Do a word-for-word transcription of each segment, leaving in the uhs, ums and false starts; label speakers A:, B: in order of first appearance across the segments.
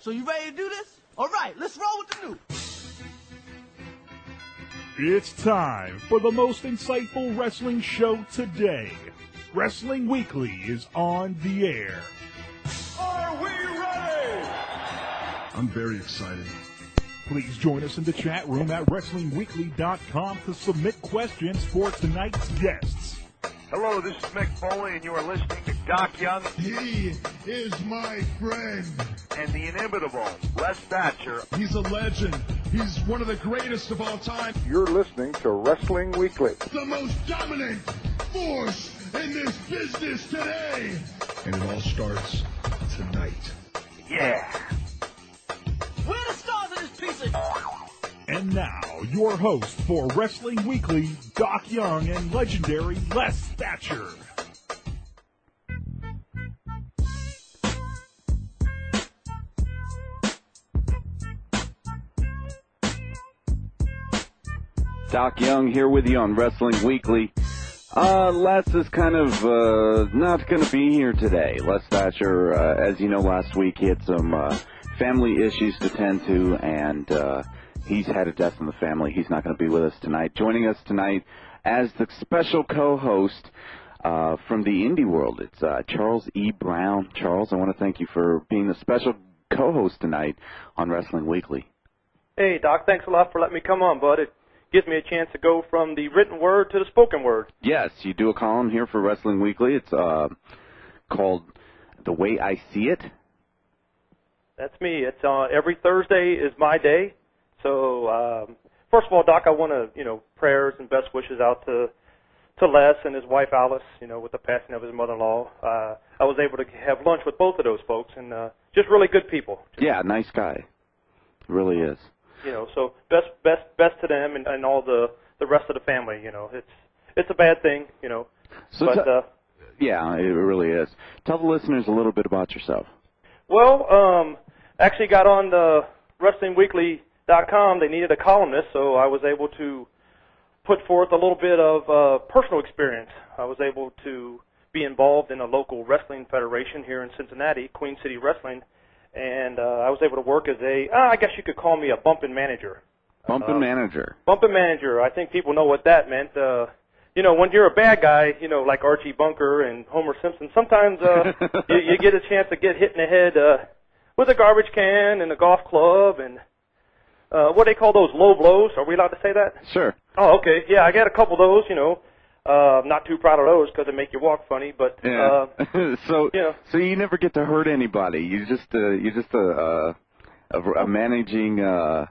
A: So you ready to do this? All right, let's roll with the news.
B: It's time for the most insightful wrestling show today. Wrestling Weekly is on the air.
C: Are we ready?
D: I'm very excited.
B: Please join us in the chat room at wrestling weekly dot com to submit questions for tonight's guests.
E: Hello, this is Mick Foley, and you are listening to Doc Young.
D: He is my friend.
E: And the inimitable Les Thatcher.
D: He's a legend. He's one of the greatest of all time.
E: You're listening to Wrestling Weekly.
D: The most dominant force in this business today. And it all starts tonight.
E: Yeah.
A: We're the stars of this piece of...
B: And now, your host for Wrestling Weekly, Doc Young and legendary Les Thatcher.
F: Doc Young here with you on Wrestling Weekly. Uh, Les is kind of uh, not going to be here today. Les Thatcher, uh, as you know, last week he had some uh, family issues to tend to, and uh, he's had a death in the family. He's not going to be with us tonight. Joining us tonight as the special co-host uh, from the indie world, it's uh, Charles E. Brown. Charles, I want to thank you for being the special co-host tonight on Wrestling Weekly.
G: Hey, Doc, thanks a lot for letting me come on, bud. It gives me a chance to go from the written word to the spoken word.
F: Yes, you do a column here for Wrestling Weekly. It's uh, called The Way I See It.
G: That's me. It's uh, every Thursday is my day. So, um, first of all, Doc, I want to, you know, prayers and best wishes out to to Les and his wife Alice, you know, with the passing of his mother-in-law. Uh, I was able to have lunch with both of those folks, and uh, just really good people.
F: Yeah, nice guy. Really is.
G: You know, so best best best to them and, and all the, the rest of the family. You know, it's it's a bad thing, you know.
F: So
G: but,
F: t-
G: uh,
F: yeah, it really is. Tell the listeners a little bit about yourself.
G: Well, um, actually got on the wrestling weekly dot com. They needed a columnist, so I was able to put forth a little bit of uh, personal experience. I was able to be involved in a local wrestling federation here in Cincinnati, Queen City Wrestling, and uh, I was able to work as a, uh, I guess you could call me a bumping manager.
F: Bumping
G: uh,
F: manager.
G: Bumping manager. I think people know what that meant. Uh, you know, when you're a bad guy, you know, like Archie Bunker and Homer Simpson, sometimes uh, you, you get a chance to get hit in the head uh, with a garbage can and a golf club and uh, what do they call those, low blows? Are we allowed to say that?
F: Sure.
G: Oh, okay. Yeah, I got a couple of those, you know. Uh, not too proud of those because they make you walk funny, but
F: Yeah.
G: uh,
F: so,
G: you know.
F: so you never get to hurt anybody. You just, uh, you just a, a, a, a managing. Uh,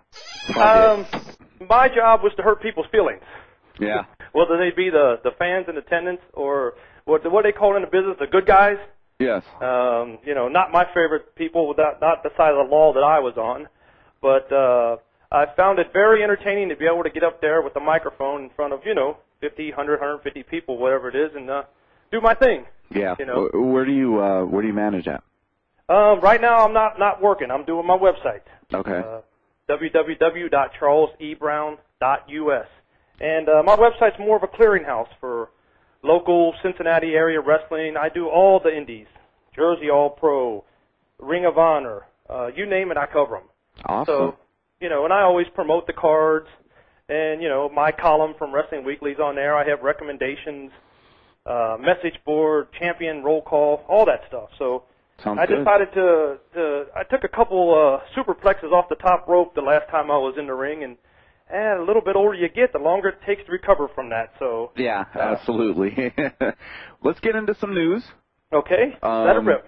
G: um, my job was to hurt people's feelings.
F: Yeah.
G: Whether they be the the fans in attendance or what what they call in the business the good guys.
F: Yes.
G: Um, you know, not my favorite people, not not the side of the law that I was on, but uh, I found it very entertaining to be able to get up there with the microphone in front of, you know, fifty, one hundred, one hundred fifty people, whatever it is, and uh, do my thing.
F: Yeah.
G: You know.
F: Where do you uh, where do you manage at?
G: Um, right now, I'm not not working. I'm doing my website.
F: Okay.
G: Uh, w w w dot charles e brown dot u s. And uh, my website's more of a clearinghouse for local Cincinnati area wrestling. I do all the indies, Jersey All Pro, Ring of Honor, uh, you name it, I cover them.
F: Awesome.
G: So, you know, and I always promote the cards, and, you know, my column from Wrestling Weekly's on there. I have recommendations, uh, message board, champion roll call, all that stuff. So
F: Sounds
G: I
F: good.
G: decided to, to, I took a couple uh, superplexes off the top rope the last time I was in the ring, and And a little bit older you get, the longer it takes to recover from that. So
F: Yeah,
G: uh,
F: absolutely. Let's get into some news.
G: Okay,
F: Um,
G: let it rip.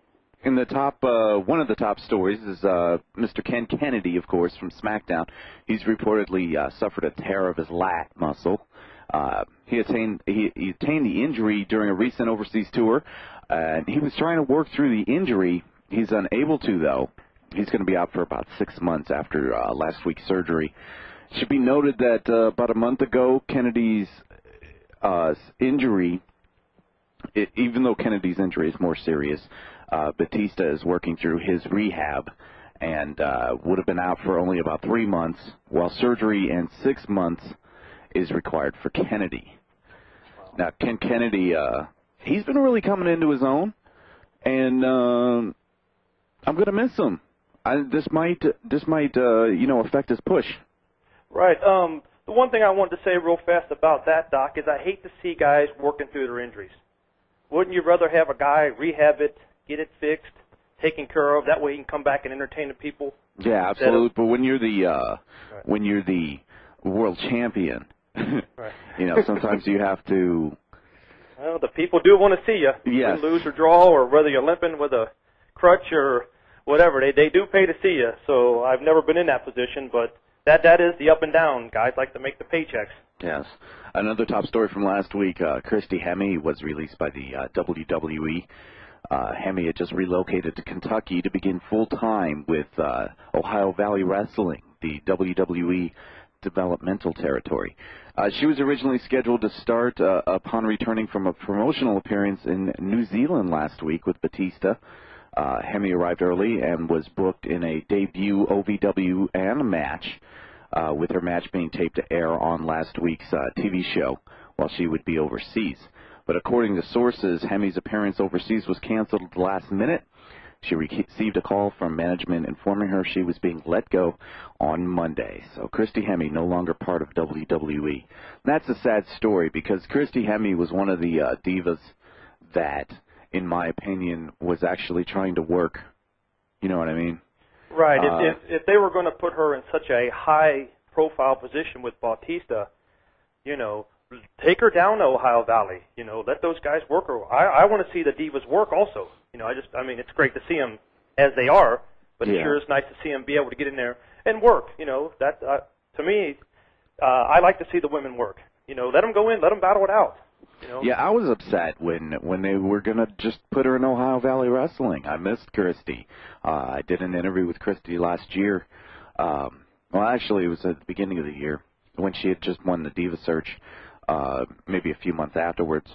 F: In the top, uh, one of the top stories is uh, Mister Ken Kennedy, of course, from SmackDown. He's reportedly uh, suffered a tear of his lat muscle. Uh, he attained he, he attained the injury during a recent overseas tour, and he was trying to work through the injury. He's unable to, though. He's going to be out for about six months after uh, last week's surgery. It should be noted that uh, about a month ago, Kennedy's uh, injury, it, even though Kennedy's injury is more serious, uh, Batista is working through his rehab and uh, would have been out for only about three months, while surgery and six months is required for Kennedy. Now, Ken Kennedy, uh, he's been really coming into his own, and uh, I'm going to miss him. I, this might this might uh, you know affect his push.
G: Right. Um, the one thing I wanted to say real fast about that, Doc, is I hate to see guys working through their injuries. Wouldn't you rather have a guy rehab it, get it fixed, taken care of? That way he can come back and entertain the people.
F: Yeah, absolutely.
G: Of,
F: but when you're the uh,
G: right.
F: when you're the world champion,
G: right.
F: you know, sometimes you have to.
G: Well, the people do want to see you.
F: Yes.
G: You lose or draw, or whether you're limping with a crutch or whatever, they they do pay to see you. So I've never been in that position, but that that is the up and down. Guys like to make the paychecks.
F: Yes. Another top story from last week, uh, Christy Hemme was released by the uh, W W E. Uh, Hemme had just relocated to Kentucky to begin full-time with uh, Ohio Valley Wrestling, the W W E developmental territory. Uh, she was originally scheduled to start uh, upon returning from a promotional appearance in New Zealand last week with Batista. Uh, Hemme arrived early and was booked in a debut O V W and a match, uh, with her match being taped to air on last week's uh, T V show while she would be overseas. But according to sources, Hemme's appearance overseas was canceled at the last minute. She received a call from management informing her she was being let go on Monday. So Christy Hemme no longer part of W W E. And that's a sad story because Christy Hemme was one of the uh, divas that, in my opinion, was actually trying to work. You know what I mean?
G: Right.
F: Uh,
G: if, if if they were going to put her in such a high-profile position with Bautista, you know, take her down to Ohio Valley. You know, let those guys work her. I I want to see the divas work also. You know, I just, I mean, it's great to see them as they are, but
F: Yeah.
G: it sure is nice to see them be able to get in there and work. You know, that uh, to me, uh, I like to see the women work. You know, let them go in, let them battle it out. You know?
F: Yeah, I was upset when when they were going to just put her in Ohio Valley Wrestling. I missed Christy. Uh, I did an interview with Christy last year. Um, well, actually, it was at the beginning of the year when she had just won the Diva Search, uh, maybe a few months afterwards.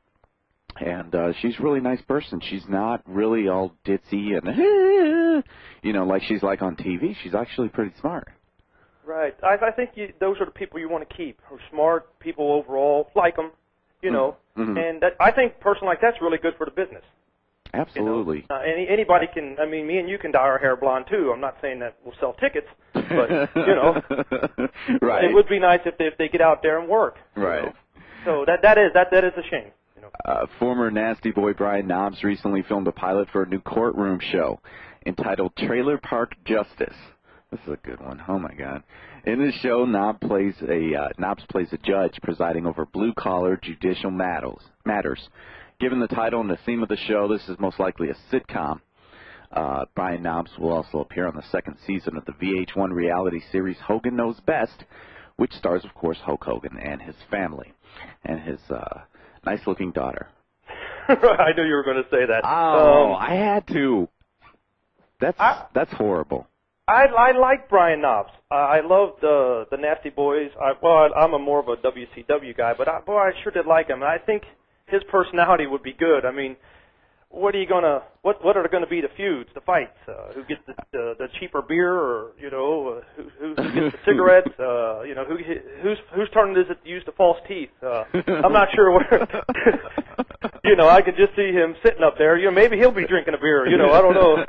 F: And uh, she's a really nice person. She's not really all ditzy and, you know, like she's like on T V. She's actually pretty smart.
G: Right. I, I think you, those are the people you want to keep. Who are smart people overall, like them, you know.
F: Mm-hmm.
G: And that, I think a person like that's really good for the business.
F: Absolutely.
G: You know? uh, any anybody can. I mean, me and you can dye our hair blonde too. I'm not saying that we'll sell tickets, but you know,
F: right.
G: it would be nice if they, if they get out there and work.
F: Right.
G: You know? So that that is that that is a shame. You know.
F: Uh, former Nasty Boy Brian Knobbs recently filmed a pilot for a new courtroom show entitled Trailer Park Justice. This is a good one. Oh my God! In this show, Knobbs plays a uh, Knobbs plays a judge presiding over blue-collar judicial matters. Matters. Given the title and the theme of the show, this is most likely a sitcom. Uh, Brian Knobbs will also appear on the second season of the V H one reality series Hogan Knows Best, which stars, of course, Hulk Hogan and his family and his uh, nice-looking daughter.
G: I knew you were going to say that.
F: Oh,
G: um,
F: I had to. That's
G: I,
F: that's horrible.
G: I I like Brian Knobbs. Uh, I love the the Nasty Boys. I, well, I, I'm a more of a W C W guy, but I, boy, I sure did like him. And I think his personality would be good. I mean, what are you gonna? What what are going to be the feuds, the fights? Uh, who gets the, the the cheaper beer, or you know, uh, who who gets the cigarettes? Uh, you know, who who's whose turn is it to use the false teeth? Uh, I'm not sure where. You know, I could just see him sitting up there. You know, maybe he'll be drinking a beer. You know, I don't know.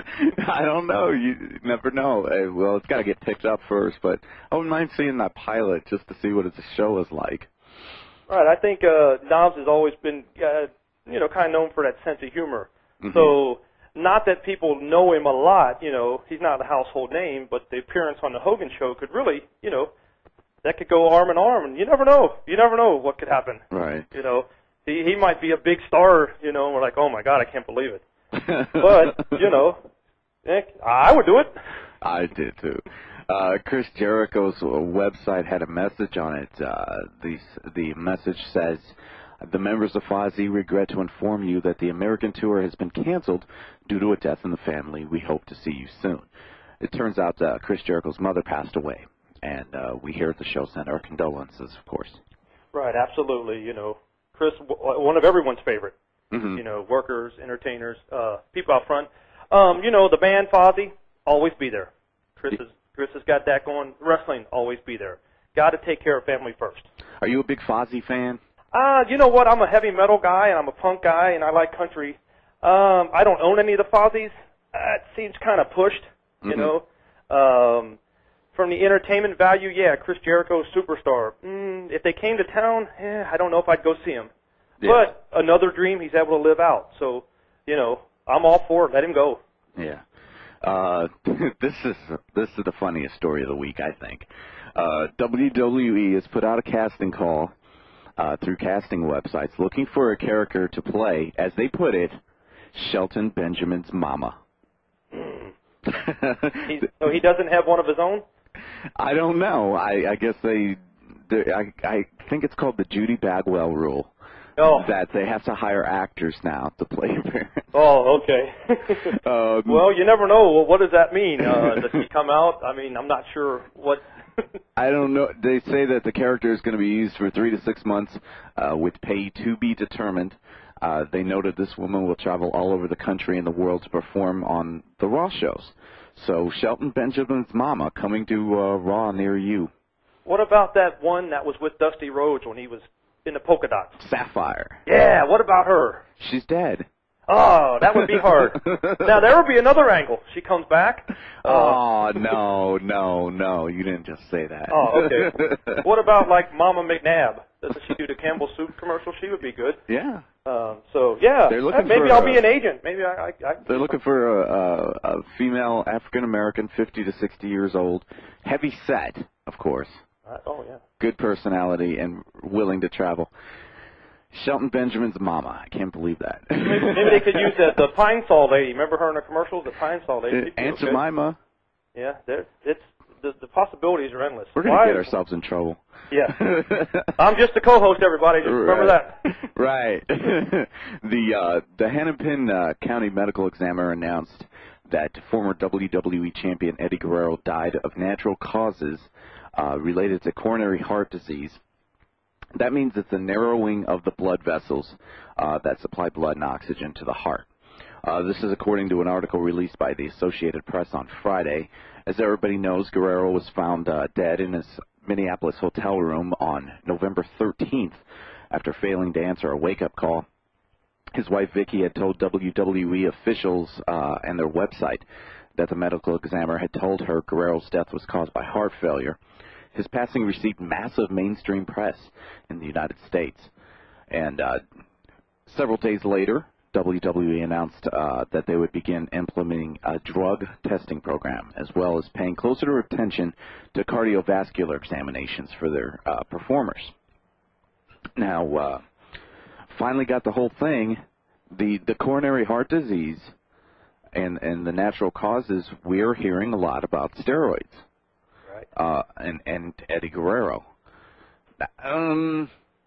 F: I don't know. You never know. Uh, well, it's got to get picked up first, but I wouldn't mind seeing that pilot just to see what the show is like.
G: Right. I think uh, Knobbs has always been, uh, you know, kind of known for that sense of humor. Mm-hmm. So, not that people know him a lot. You know, he's not a household name, but the appearance on the Hogan show could really, you know, that could go arm in arm, and you never know. You never know what could happen.
F: Right.
G: You know. He he might be a big star, you know, and we're like, oh my God, I can't believe it. But, you know, heck, I would do it.
F: I did too. Uh, Chris Jericho's website had a message on it. Uh, the, the message says, the members of Fozzy regret to inform you that the American tour has been canceled due to a death in the family. We hope to see you soon. It turns out uh, Chris Jericho's mother passed away, and uh, we here at the show send our condolences, of course.
G: Right, absolutely, you know. Chris, one of everyone's favorite,
F: mm-hmm.
G: you know, workers, entertainers, uh, people out front. Um, you know, the band Fozzy, always be there. Chris has, Chris has got that going. Wrestling, always be there. Got to take care of family first.
F: Are you a big Fozzy fan?
G: Uh, you know what? I'm a heavy metal guy, and I'm a punk guy, and I like country. Um, I don't own any of the Fozzies. Uh, it seems kind of pushed. You know, um, from the entertainment value, yeah, Chris Jericho, superstar. Mm, if they came to town, eh, I don't know if I'd go see him.
F: Yeah.
G: But another dream he's able to live out. So, you know, I'm all for it. Let him go.
F: Yeah. Uh, this is this is the funniest story of the week, I think. Uh, W W E has put out a casting call uh, through casting websites looking for a character to play, as they put it, Shelton Benjamin's mama.
G: He's, so he doesn't have one of his own?
F: I don't know. I, I guess they, they I, I think it's called the Judy Bagwell rule.
G: Oh.
F: That they have to hire actors now to play parents.
G: Oh, okay.
F: um,
G: well, you never know. Well, what does that mean? Uh, does he come out? I mean, I'm not sure what.
F: I don't know. They say that the character is going to be used for three to six months uh, with pay to be determined. Uh, they noted this woman will travel all over the country and the world to perform on the Raw shows. So Shelton Benjamin's mama coming to uh, Raw near you.
G: What about that one that was with Dusty Rhodes when he was in the polka dots?
F: Sapphire.
G: Yeah, what about her?
F: She's dead.
G: Oh, that would be hard. Now, there would be another angle. She comes back. Uh,
F: oh, no, no, no. You didn't just say that.
G: Oh, okay. What about, like, Mama McNabb? Doesn't she do the Campbell Soup commercial? She would be good.
F: Yeah.
G: Um, so, yeah.
F: They're looking
G: Maybe
F: for,
G: I'll be
F: uh,
G: an agent. Maybe I... I, I
F: They're looking for a, a, a female African-American, fifty to sixty years old, heavy set, of course.
G: Uh, oh, yeah.
F: Good personality and willing to travel. Shelton Benjamin's mama. I can't believe that.
G: maybe, maybe they could use the, the Pine Sol lady. Remember her in the commercials? The Pine Sol lady.
F: Aunt
G: Okay.
F: Jemima.
G: Yeah, there, it's the, the possibilities are endless.
F: We're going
G: Why?
F: to get ourselves in trouble.
G: Yeah. I'm just the co-host, everybody. Just remember
F: Right.
G: that.
F: Right. the uh, the Hennepin uh, County Medical Examiner announced that former W W E champion Eddie Guerrero died of natural causes uh, related to coronary heart disease. That means it's a narrowing of the blood vessels uh, that supply blood and oxygen to the heart. Uh, this is according to an article released by the Associated Press on Friday. As everybody knows, Guerrero was found uh, dead in his Minneapolis hotel room on November thirteenth after failing to answer a wake-up call. His wife, Vicky, had told W W E officials uh, and their website that the medical examiner had told her Guerrero's death was caused by heart failure. His passing received massive mainstream press in the United States. And uh, several days later, W W E announced uh, that they would begin implementing a drug testing program, as well as paying closer attention to cardiovascular examinations for their uh, performers. Now, uh, finally got the whole thing, the, the coronary heart disease and, and the natural causes, we're hearing a lot about steroids.
G: Right.
F: Uh, and, and Eddie Guerrero. Um,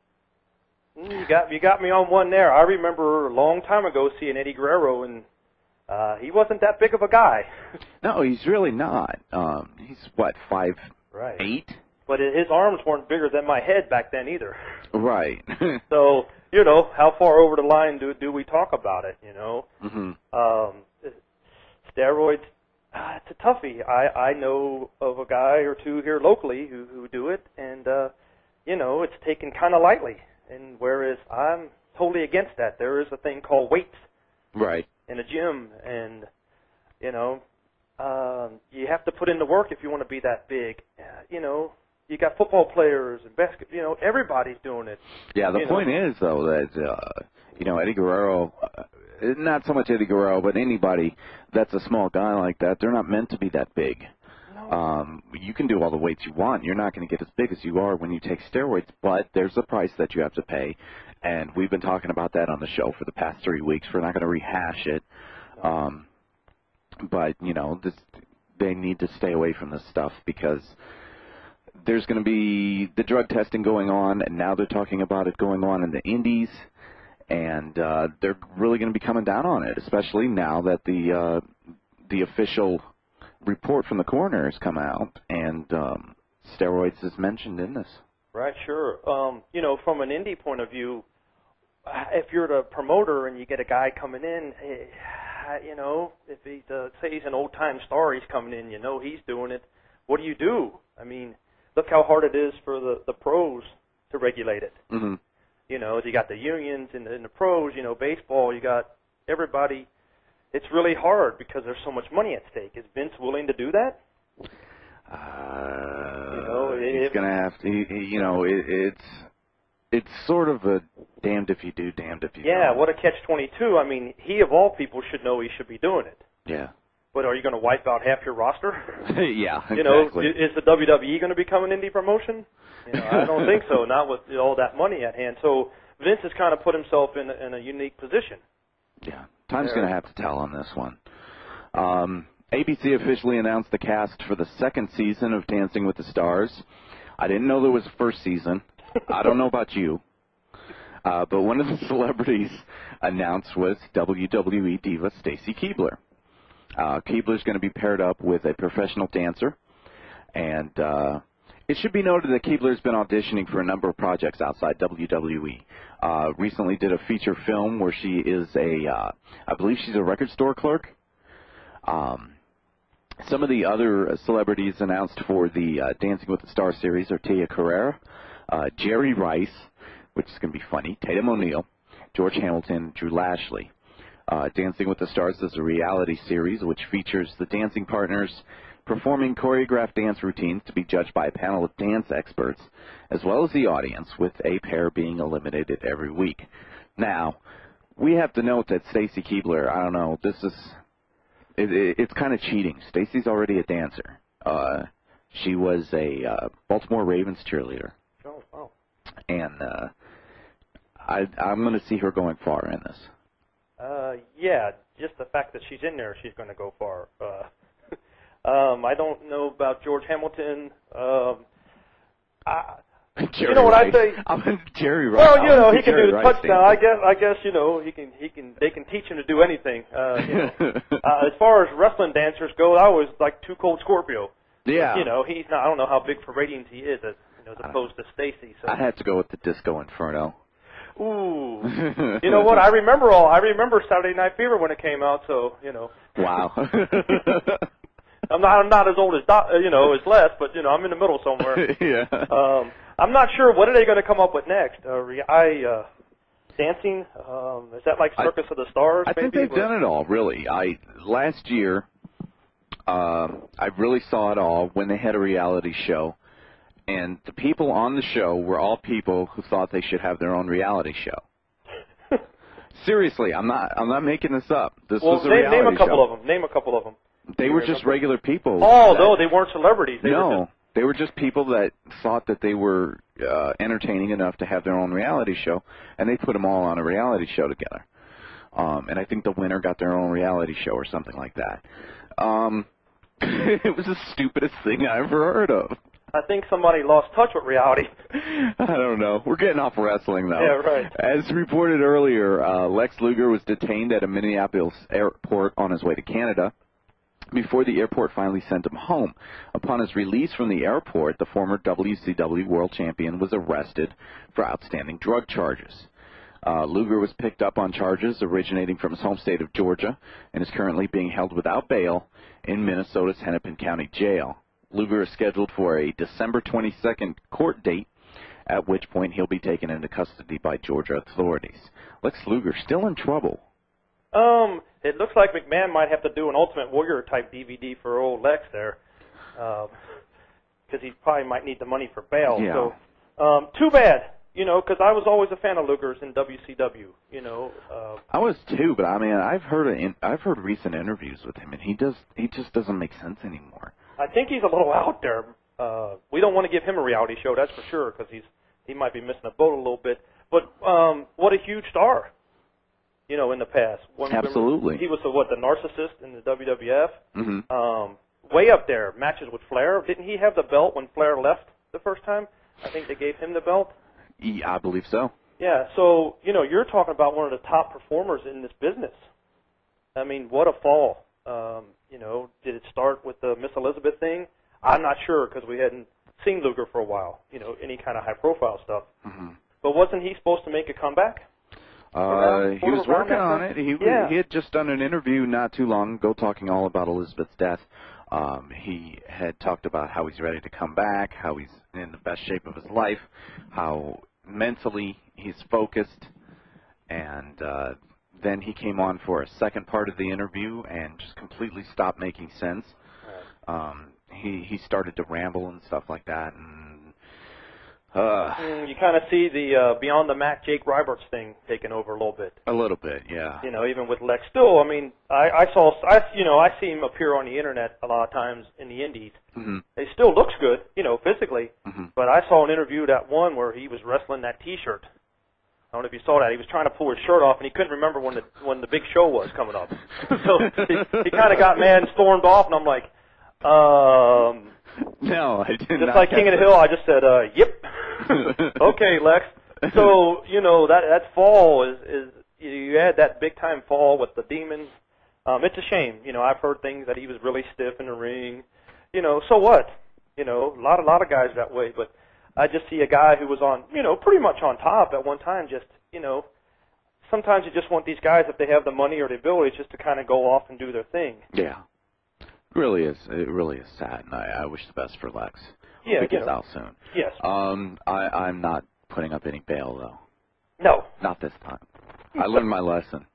G: You got you got me on one there. I remember a long time ago seeing Eddie Guerrero, and uh, he wasn't that big of a guy.
F: no, he's really not. Um, he's, what, five,
G: Right.
F: eight?
G: But his arms weren't bigger than my head back then either.
F: Right.
G: So, you know, how far over the line do do we talk about it, you know?
F: hmm
G: Um, steroids, uh, it's a toughie. I, I know of a guy or two here locally who, who do it, and, uh, you know, it's taken kind of lightly. And whereas I'm totally against that, there is a thing called weights
F: Right.
G: in a gym, and, you know, um, you have to put in the work if you want to be that big. Uh, you know, you got football players and basket, you know, everybody's doing it.
F: Yeah, the
G: you
F: point
G: know.
F: is, though, that, uh, you know, Eddie Guerrero, uh, not so much Eddie Guerrero, but anybody that's a small guy like that, they're not meant to be that big. Um, you can do all the weights you want. You're not going to get as big as you are when you take steroids, but there's a price that you have to pay, and we've been talking about that on the show for the past three weeks. We're not going to rehash it, um, but, you know, this, they need to stay away from this stuff because there's going to be the drug testing going on, and now they're talking about it going on in the indies, and uh, they're really going to be coming down on it, especially now that the uh, the official report from the coroner has come out, and um, steroids is mentioned in this.
G: Right, sure. Um, you know, from an indie point of view, if you're the promoter and you get a guy coming in, eh, you know, if he's, uh, say he's an old-time star, he's coming in, you know he's doing it, what do you do? I mean, look how hard it is for the, the pros to regulate it.
F: Mm-hmm.
G: You know, you got the unions and the, and the pros, you know, baseball, you got everybody. it's really hard because there's so much money at stake. Is Vince willing to do that?
F: Uh,
G: you know,
F: he's
G: it,
F: gonna have to. He, he, you know, it, it's it's sort of a damned if you do, damned if you
G: yeah,
F: don't.
G: what a catch twenty-two. I mean, he of all people should know he should be doing it.
F: Yeah.
G: But are you going to wipe out half your roster?
F: Yeah, exactly.
G: You know, is the W W E going to become an indie promotion? You know, I don't think so. Not with all that money at hand. So Vince has kind of put himself in a, in a unique position.
F: Yeah, time's
G: There.
F: going to have to tell on this one. Um, A B C officially announced the cast for the second season of Dancing with the Stars. I didn't know there was a first season. I don't know about you. Uh, but one of the celebrities announced was W W E diva Stacy Keibler. Uh, Keibler's going to be paired up with a professional dancer. And uh, it should be noted that Keibler's been auditioning for a number of projects outside W W E. Uh, recently did a feature film where she is a, uh, I believe she's a record store clerk. Um, some of the other celebrities announced for the uh, Dancing with the Stars series are Tia Carrera, uh, Jerry Rice, which is going to be funny, Tatum O'Neal, George Hamilton, Drew Lashley. Uh, Dancing with the Stars is a reality series which features the dancing partners performing choreographed dance routines to be judged by a panel of dance experts, as well as the audience, with a pair being eliminated every week. Now, we have to note that Stacy Keibler, I don't know, this is, it, it, it's kind of cheating. Stacy's already a dancer. Uh, she was a uh, Baltimore Ravens cheerleader.
G: Oh, wow. And
F: uh, I, I'm going to see her going far in this.
G: Uh, yeah, just the fact that she's in there, she's going to go far. Uh, um, I don't know about George Hamilton. Um, I, you know what
F: Rice.
G: I say?
F: I'm Jerry Rice.
G: Well, you know, he can
F: Jerry
G: do the
F: Rice
G: touchdown. I guess, I guess, you know, he can, he can, they can teach him to do anything. Uh, you know, uh, as far as wrestling dancers go, I was like Too Cold Scorpio.
F: Yeah.
G: You know, he's not. I don't know how big for ratings he is, as, you know, as opposed to Stacy. So.
F: I had to go with the Disco Inferno.
G: Ooh, you know what? I remember all. I remember Saturday Night Fever when it came out. So you know.
F: Wow.
G: I'm not. I'm not as old as Do- you know as Les, but you know I'm in the middle somewhere.
F: Yeah.
G: Um, I'm not sure what are they going to come up with next. Uh, re- I uh, dancing. Um, is that like Circus
F: I,
G: of the Stars?
F: I
G: maybe?
F: think they've done it all. Really. I last year, uh, I really saw it all when they had a reality show. And the people on the show were all people who thought they should have their own reality show. Seriously, I'm not. I'm not making this up. This
G: well,
F: was a
G: name,
F: reality
G: name a couple
F: show.
G: of them. Name a couple of them.
F: They were just regular people.
G: Oh
F: that,
G: no, they weren't celebrities. They
F: no,
G: were just...
F: they were just people that thought that they were uh, entertaining enough to have their own reality show, and they put them all on a reality show together. Um, and I think the winner got their own reality show or something like that. Um, it was the stupidest thing I ever heard of.
G: I think somebody lost touch with reality.
F: I don't know. We're getting off wrestling, though.
G: Yeah, right.
F: As reported earlier, uh, Lex Luger was detained at a Minneapolis airport on his way to Canada before the airport finally sent him home. Upon his release from the airport, the former W C W World Champion was arrested for outstanding drug charges. Uh, Luger was picked up on charges originating from his home state of Georgia and is currently being held without bail in Minnesota's Hennepin County Jail. Luger is scheduled for a December twenty-second court date, at which point he'll be taken into custody by Georgia authorities. Lex Luger still in trouble.
G: Um, it looks like McMahon might have to do an Ultimate Warrior type D V D for old Lex there, because um, he probably might need the money for bail.
F: Yeah.
G: So, um, too bad, you know, because I was always a fan of Luger's in W C W. You know. Uh,
F: I was too, but I mean, I've heard a, I've heard recent interviews with him, and he does he just doesn't make sense anymore.
G: I think he's a little out there. Uh, we don't want to give him a reality show, that's for sure, because he's he might be missing a boat a little bit. But um, what a huge star, you know, in the past. One,
F: Absolutely.
G: He was the, what, the narcissist in the W W F.
F: Mm-hmm.
G: Um, way up there, matches with Flair. Didn't he have the belt when Flair left the first time? I think they gave him the belt.
F: Yeah, I believe so.
G: Yeah, so, you know, you're talking about one of the top performers in this business. I mean, what a fall. Um, you know, did it start with the Miss Elizabeth thing? I'm not sure because we hadn't seen Luger for a while, you know, any kind of high-profile stuff.
F: Mm-hmm.
G: But wasn't he supposed to make a comeback?
F: Uh,
G: Around-
F: he was
G: around
F: working
G: that
F: on
G: time?
F: it. He
G: Yeah.
F: he had just done an interview not too long ago talking all about Elizabeth's death. Um, he had talked about how he's ready to come back, how he's in the best shape of his life, how mentally he's focused, and uh, then he came on for a second part of the interview and just completely stopped making sense. Um, he he started to ramble and stuff like that, and uh,
G: mm, you kind of see the uh, beyond the mat Jake Roberts thing taking over a little bit.
F: a little bit, yeah.
G: You know, even with Lex. Still, I mean, I, I saw, I you know, I see him appear on the internet a lot of times in the Indies.
F: Mm-hmm.
G: He still looks good, you know, physically.
F: Mm-hmm.
G: But I saw an interview, that one where he was wrestling that T-shirt. I don't know if you saw that. He was trying to pull his shirt off, and he couldn't remember when the when the big show was coming up. So he, he kind of got mad and stormed off, and I'm like, um,
F: no, I didn't.
G: just like King of the Hill, I just said, uh, yep, okay, Lex. So you know that that fall is is you had that big time fall with the Demons. Um, it's a shame. You know, I've heard things that he was really stiff in the ring. You know, so what? You know, a lot a lot of guys that way, but. I just see a guy who was on, you know, pretty much on top at one time. Just, you know, sometimes you just want these guys, if they have the money or the ability, just to kind of go off and do their thing.
F: Yeah, it really is. It really is sad, and I, I wish the best for Lex.
G: Yeah,
F: Hope he gets
G: you know.
F: out soon.
G: Yes.
F: Um, I, I'm not putting up any bail though.
G: No.
F: Not this time. I learned my lesson.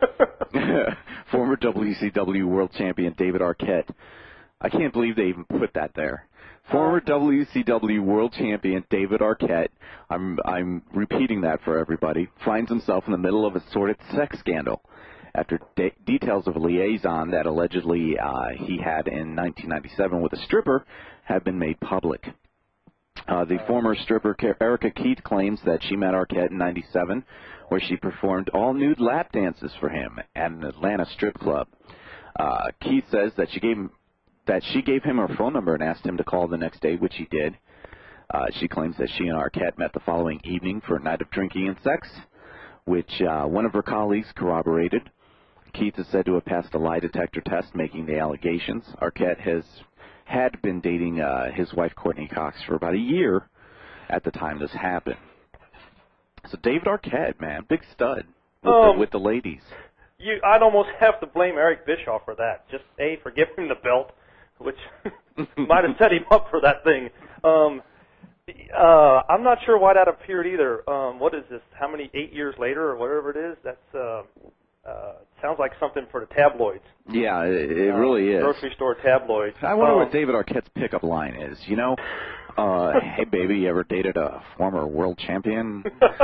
F: Former W C W World Champion David Arquette. I can't believe they even put that there. Former W C W World Champion David Arquette, I'm I'm repeating that for everybody, finds himself in the middle of a sordid sex scandal after de- details of a liaison that allegedly uh, he had in nineteen ninety-seven with a stripper have been made public. Uh, the former stripper Erica Keith claims that she met Arquette in ninety-seven, where she performed all-nude lap dances for him at an Atlanta strip club. Uh, Keith says that she gave him that she gave him her phone number and asked him to call the next day, which he did. Uh, she claims that she and Arquette met the following evening for a night of drinking and sex, which uh, one of her colleagues corroborated. Keith is said to have passed a lie detector test making the allegations. Arquette has had been dating uh, his wife, Courtney Cox, for about a year at the time this happened. So David Arquette, man, big stud with,
G: Um,
F: the, with the ladies.
G: You, I'd almost have to blame Eric Bischoff for that. Just, A, for giving him the belt, which might have set him up for that thing. Um, uh, I'm not sure why that appeared either. Um, what is this? How many? Eight years later, or whatever it is? That's uh, uh, sounds like something for the tabloids.
F: Yeah, it, it
G: uh,
F: really is.
G: Grocery store tabloids.
F: I wonder
G: um,
F: what David Arquette's pickup line is. You know, uh, hey baby, you ever dated a former world champion?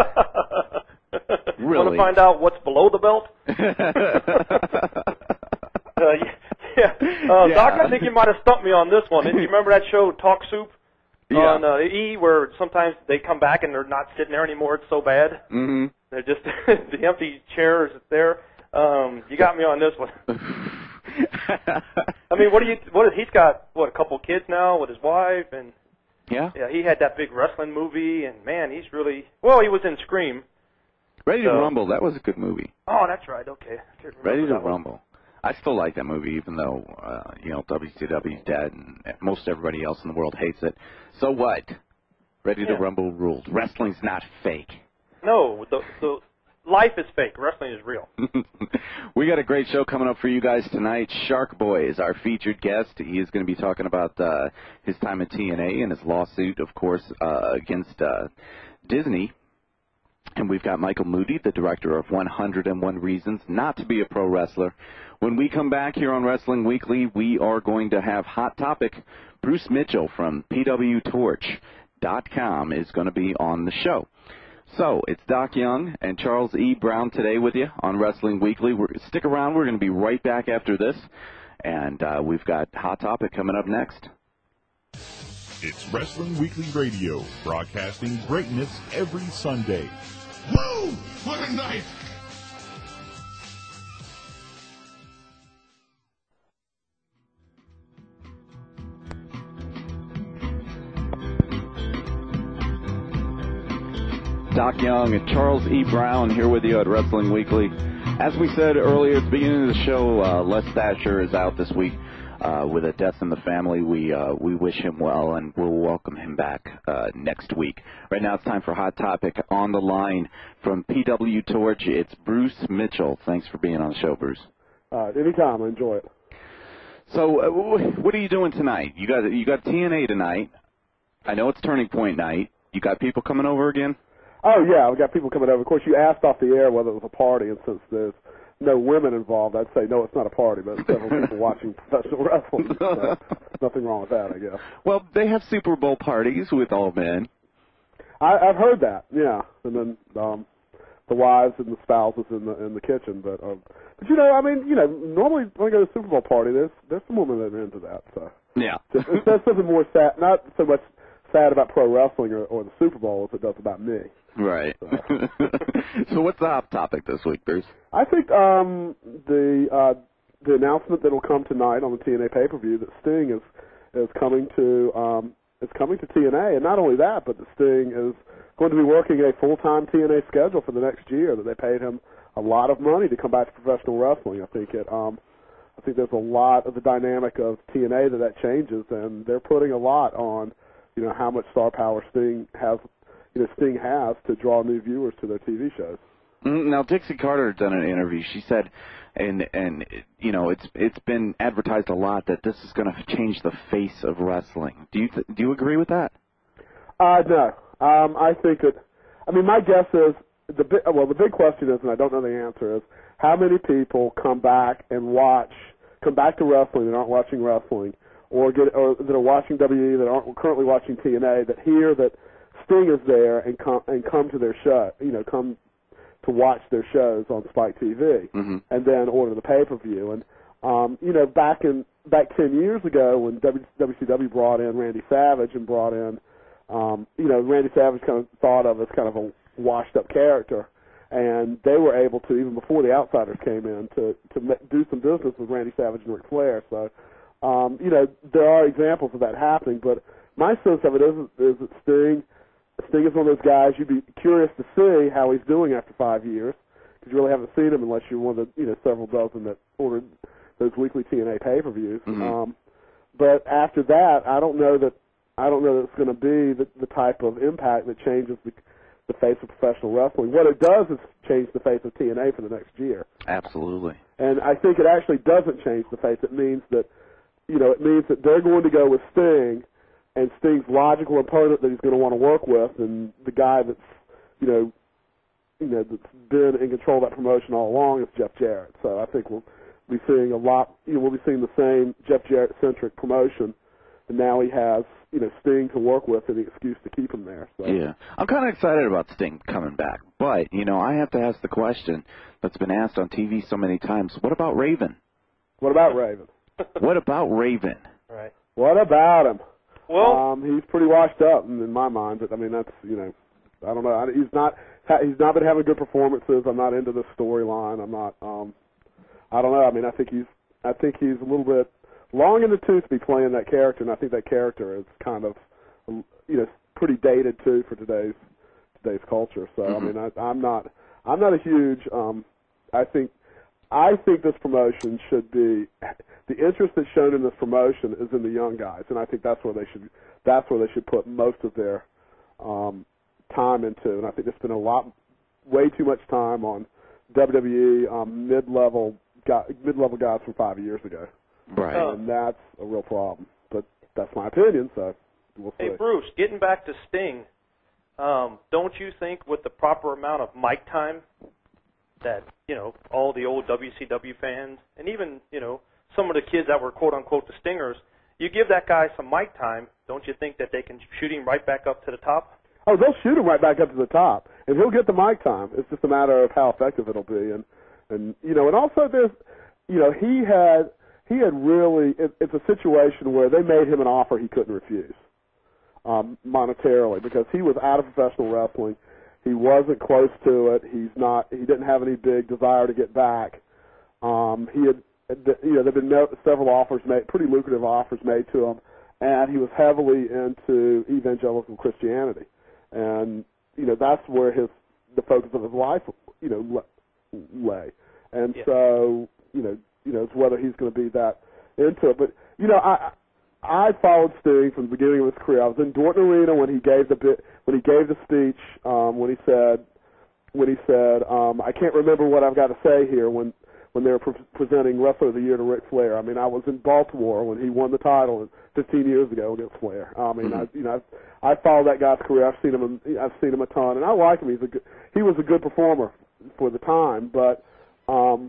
F: Really?
G: Want to find out what's below the belt? uh, yeah. Uh,
F: yeah.
G: Doc, I think you might have stumped me on this one. You remember that show, Talk Soup?
F: Yeah.
G: On uh, E, where sometimes they come back and they're not sitting there anymore. It's so bad.
F: Mm-hmm.
G: They're just the empty chairs there. Um, you got me on this one. I mean, what do you? What he's got? What, a couple kids now with his wife, and
F: Yeah.
G: yeah, he had that big wrestling movie, and man, he's really well. He was in Scream.
F: Ready to
G: So-
F: Rumble. That was a good movie.
G: Oh, that's right. Okay. I can't remember
F: Ready to
G: that one.
F: Rumble. I still like that movie, even though uh, you know W C W's dead and most everybody else in the world hates it. So what? Ready
G: Yeah.
F: to Rumble ruled. Wrestling's not fake.
G: No, the the life is fake. Wrestling is real.
F: We got a great show coming up for you guys tonight. Shark Boy is our featured guest. He is going to be talking about uh, his time at T N A and his lawsuit, of course, uh, against uh, Disney. And we've got Michael Moody, the director of one hundred and one Reasons Not to Be a Pro Wrestler. When we come back here on Wrestling Weekly, we are going to have Hot Topic. Bruce Mitchell from P W Torch dot com is going to be on the show. So, it's Doc Young and Charles E. Brown today with you on Wrestling Weekly. We're, stick around. We're going to be right back after this. And uh, we've got Hot Topic coming up next.
B: It's Wrestling Weekly Radio, broadcasting greatness every Sunday.
D: Woo! What a night!
F: Doc Young and Charles E. Brown here with you at Wrestling Weekly. As we said earlier at the beginning of the show, uh, Les Thatcher is out this week uh, with a death in the family. We uh, we wish him well, and we'll welcome him back uh, next week. Right now it's time for Hot Topic. On the line from P W Torch, it's Bruce Mitchell. Thanks for being on the show, Bruce.
H: Uh, anytime, I enjoy it.
F: So uh, what are you doing tonight? You got you got T N A tonight. I know it's Turning Point night. You got people coming over again?
H: Oh, yeah, I've got people coming over. Of course, you asked off the air whether it was a party, and since there's no women involved, I'd say no, it's not a party, but several people watching professional wrestling. So nothing wrong with that, I guess.
F: Well, they have Super Bowl parties with all men.
H: I, I've heard that, yeah. And then um, the wives and the spouses in the in the kitchen, but um, but you know, I mean, you know, normally when I go to a Super Bowl party, there's there's some women that are into that. So
F: yeah,
H: just, it says something more sad, not so much sad about pro wrestling or, or the Super Bowl as it does about me.
F: Right. So, so what's the hot topic this week, Bruce?
H: I think um, the uh, the announcement that will come tonight on the T N A pay-per-view that Sting is is coming to um, is coming to T N A, and not only that, but that Sting is going to be working a full-time T N A schedule for the next year. That they paid him a lot of money to come back to professional wrestling. I think it. Um, I think there's a lot of the dynamic of T N A that that changes, and they're putting a lot on, you know, how much star power Sting has. You know, Sting has to draw new viewers to their T V shows.
F: Now, Dixie Carter done an interview. She said, and and you know, it's it's been advertised a lot that this is going to change the face of wrestling. Do you th- do you agree with that?
H: Uh, no. Um, I think that. I mean, my guess is the big, well, the big question is, and I don't know the answer is, how many people come back and watch, come back to wrestling that aren't watching wrestling, or get or that are watching W W E that aren't currently watching T N A that hear that Sting is there and come and come to their show, you know, come to watch their shows on Spike T V,
F: mm-hmm.
H: and then order the pay-per-view. And um, you know, back in back ten years ago, when w, WCW brought in Randy Savage and brought in, um, you know, Randy Savage kind of thought of as kind of a washed-up character, and they were able to, even before the Outsiders came in, to to do some business with Randy Savage and Ric Flair. So, um, you know, there are examples of that happening, but my sense of it is, is that Sting. Sting is one of those guys you'd be curious to see how he's doing after five years, because you really haven't seen him unless you're one of the you know several dozen that ordered those weekly T N A pay-per-views.
F: Mm-hmm.
H: Um, but after that, I don't know that I don't know that it's going to be the, the type of impact that changes the, the face of professional wrestling. What it does is change the face of T N A for the next year.
F: Absolutely.
H: And I think it actually doesn't change the face. It means that you know it means that they're going to go with Sting. And Sting's logical opponent that he's going to want to work with, and the guy that's, you know, you know, that's been in control of that promotion all along is Jeff Jarrett. So I think we'll be seeing a lot. You know, we'll be seeing the same Jeff Jarrett-centric promotion, and now he has, you know, Sting to work with and the excuse to keep him there. So.
F: Yeah, I'm kind of excited about Sting coming back, but you know, I have to ask the question that's been asked on T V so many times: what about Raven?
H: What about Raven?
F: What about Raven?
G: Right.
H: What about him?
G: Well,
H: um, he's pretty washed up in my mind, but I mean that's you know, I don't know. I, he's not he's not been having good performances. I'm not into this storyline. I'm not. Um, I don't know. I mean, I think he's I think he's a little bit long in the tooth to be playing that character, and I think that character is kind of you know pretty dated too for today's today's culture. So mm-hmm. I mean, I, I'm not I'm not a huge. Um, I think I think this promotion should be. The interest that's shown in this promotion is in the young guys, and I think that's where they should that's where they should put most of their um, time into. And I think they spend a lot, way too much time on W W E um, mid-level guy, mid-level guys from five years ago.
F: Right,
H: and that's a real problem. But that's my opinion, so we'll see.
G: Hey, Bruce, getting back to Sting, um, don't you think with the proper amount of mic time that you know all the old W C W fans and even you know. some of the kids that were quote-unquote the Stingers, you give that guy some mic time, don't you think that they can shoot him right back up to the top?
H: Oh, they'll shoot him right back up to the top, and he'll get the mic time. It's just a matter of how effective it'll be, and and you know, and also there's, you know, he had he had really it, it's a situation where they made him an offer he couldn't refuse, um, monetarily, because he was out of professional wrestling, he wasn't close to it, he's not, he didn't have any big desire to get back, um, he had. You know, there have been no, several offers made, pretty lucrative offers made to him, and he was heavily into evangelical Christianity, and you know that's where his the focus of his life, you know, lay, and yeah. so you know, you know, it's whether he's going to be that into it. But you know, I I followed Sting from the beginning of his career. I was in Dorton Arena when he gave the bit when he gave the speech um, when he said when he said um, I can't remember what I've got to say here when. when they were pre- presenting Wrestler of the Year to Ric Flair. I mean, I was in Baltimore when he won the title fifteen years ago against Flair. I mean, mm-hmm. I, you know, I, I followed that guy's career. I've seen him. In, I've seen him a ton, and I like him. He's a good, he was a good performer for the time. But um,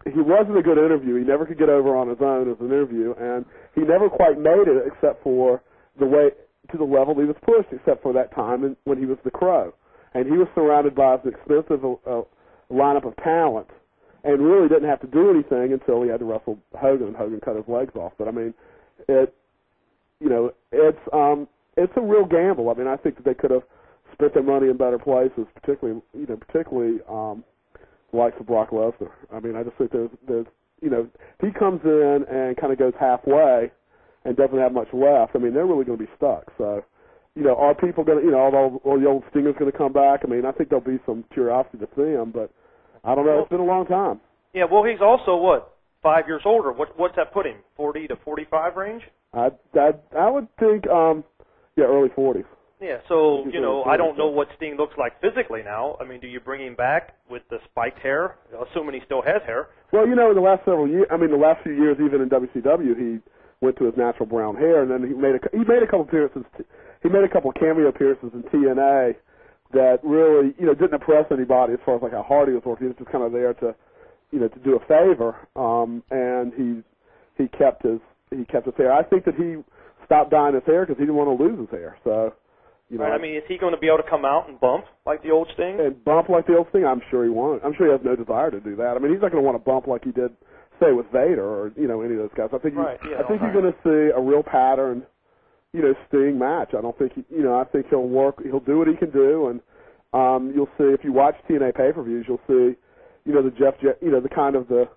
H: he wasn't a good interview. He never could get over on his own as an interview, and he never quite made it except for the way to the level he was pushed, except for that time in, when he was the Crow, and he was surrounded by an expensive uh, lineup of talent, and really didn't have to do anything until he had to wrestle Hogan, and Hogan cut his legs off. But I mean, it, you know, it's um, it's a real gamble. I mean, I think that they could have spent their money in better places, particularly, you know, particularly um, the likes of Brock Lesnar. I mean, I just think there's, there's, you know, if he comes in and kind of goes halfway and doesn't have much left, I mean, they're really going to be stuck. So, you know, are people going to, you know, all, all the old Stingers going to come back? I mean, I think there'll be some curiosity to see them, but I don't know. Well, it's been a long time.
G: Yeah, well, he's also, what, five years older. What, what's that put him, forty to forty-five range?
H: I, I, I would think, um, yeah, early forties.
G: Yeah, so, you know, I don't know what Sting looks like physically now. I mean, do you bring him back with the spiked hair, assuming he still has hair?
H: Well, you know, in the last several years, I mean, the last few years, even in W C W, he went to his natural brown hair, and then he made a, he made a couple appearances, he made a couple cameo appearances in T N A that really, you know, didn't impress anybody as far as like how hard he was working. He was just kind of there to, you know, to do a favor, um, and he he kept his he kept his hair. I think that he stopped dyeing his hair because he didn't want to lose his hair. So, you know,
G: right, I mean, is he going to be able to come out and bump like the old Sting?
H: And bump like the old Sting? I'm sure he won't. I'm sure he has no desire to do that. I mean, he's not going to want to bump like he did, say, with Vader or, you know, any of those guys. I think
G: right,
H: you,
G: yeah,
H: I think
G: right.
H: you're going to see a real pattern, you know, Sting match. I don't think he, you know, I think he'll work. He'll do what he can do, and um, you'll see if you watch T N A pay-per-views, you'll see, you know, the Jeff, you know, the kind of the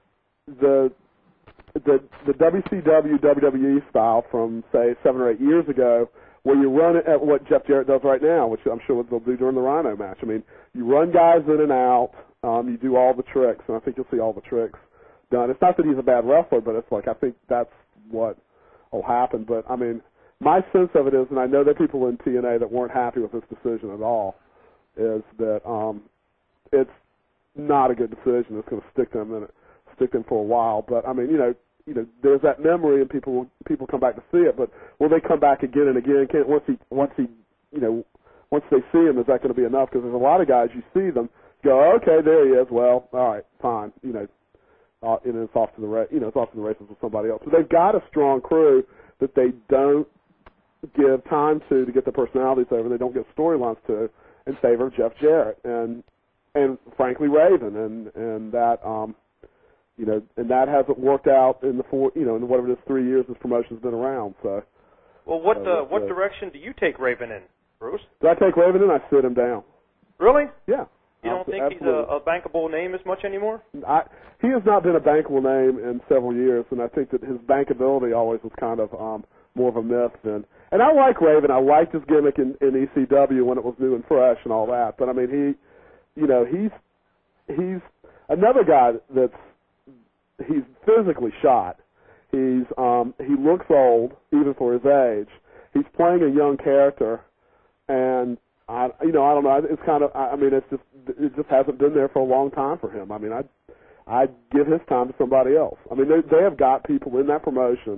H: the the the W C W W W E style from say seven or eight years ago, where you run it at what Jeff Jarrett does right now, which I'm sure what they'll do during the Rhino match. I mean, you run guys in and out, um, you do all the tricks, and I think you'll see all the tricks done. It's not that he's a bad wrestler, but it's like I think that's what will happen. But I mean, my sense of it is, and I know there are people in T N A that weren't happy with this decision at all, is that um, it's not a good decision. It's going to stick them in it, stick them for a while. But I mean, you know, you know, there's that memory, and people people come back to see it. But will they come back again and again? Can't once he once he you know once they see him, is that going to be enough? Because there's a lot of guys you see them go, okay, there he is. Well, all right, fine. You know, uh, and it's off to the ra- you know it's off to the races with somebody else. But they've got a strong crew that they don't give time to to get the personalities over. They don't get storylines to in favor of Jeff Jarrett and and frankly Raven, and and that um you know and that hasn't worked out in the four you know in whatever it is three years this promotion's been around. So
G: well, what
H: uh,
G: uh, what
H: uh,
G: direction do you take Raven in, Bruce?
H: Do I take Raven in? I sit him down.
G: Really?
H: Yeah.
G: You don't think
H: absolutely.
G: he's a, a bankable name as much anymore?
H: I, he has not been a bankable name in several years, and I think that his bankability always was kind of um, more of a myth than. And I like Raven. I liked his gimmick in, in E C W when it was new and fresh and all that. But I mean, he, you know, he's he's another guy that's he's physically shot. He's um, he looks old even for his age. He's playing a young character, and I, you know, I don't know. It's kind of, I mean, it's just, it just hasn't been there for a long time for him. I mean, I'd, I'd give his time to somebody else. I mean, they, they have got people in that promotion,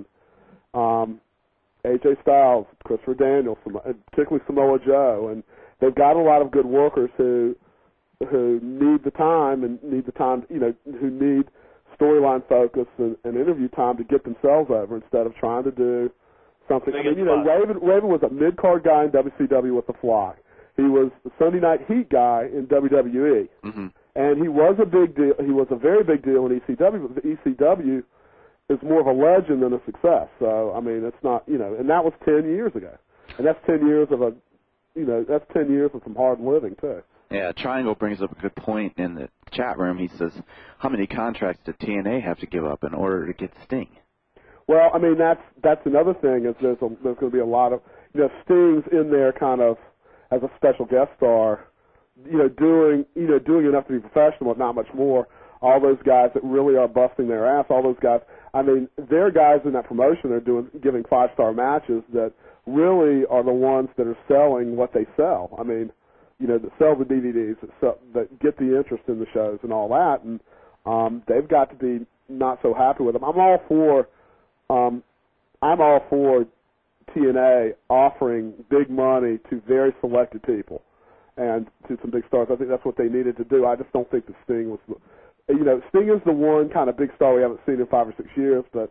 H: um, A J Styles, Christopher Daniels, particularly Samoa Joe, and they've got a lot of good workers who, who need the time and need the time, you know, who need storyline focus and, and interview time to get themselves over instead of trying to do something. I mean, you know, Raven, Raven was a mid-card guy in W C W with the Flock. He was the Sunday Night Heat guy in W W E,
F: mm-hmm.
H: and he was a big deal. He was a very big deal in E C W, but the E C W is more of a legend than a success. So, I mean, it's not, you know, and that was ten years ago, and that's ten years of a, you know, that's ten years of some hard living too.
F: Yeah, Triangle brings up a good point in the chat room. He says, how many contracts did T N A have to give up in order to get Sting?
H: Well, I mean, that's that's another thing, is there's, a, there's going to be a lot of, you know, Sting's in there kind of as a special guest star, you know, doing, you know, doing enough to be professional, but not much more. All those guys that really are busting their ass, all those guys, I mean, they're guys in that promotion that are doing, giving five-star matches that really are the ones that are selling what they sell. I mean, you know, that sell the D V Ds, that, sell, that get the interest in the shows and all that, and um, they've got to be not so happy with them. I'm all for, um, I'm all for T N A offering big money to very selected people and to some big stars. I think that's what they needed to do. I just don't think the Sting was you know, Sting is the one kind of big star we haven't seen in five or six years, but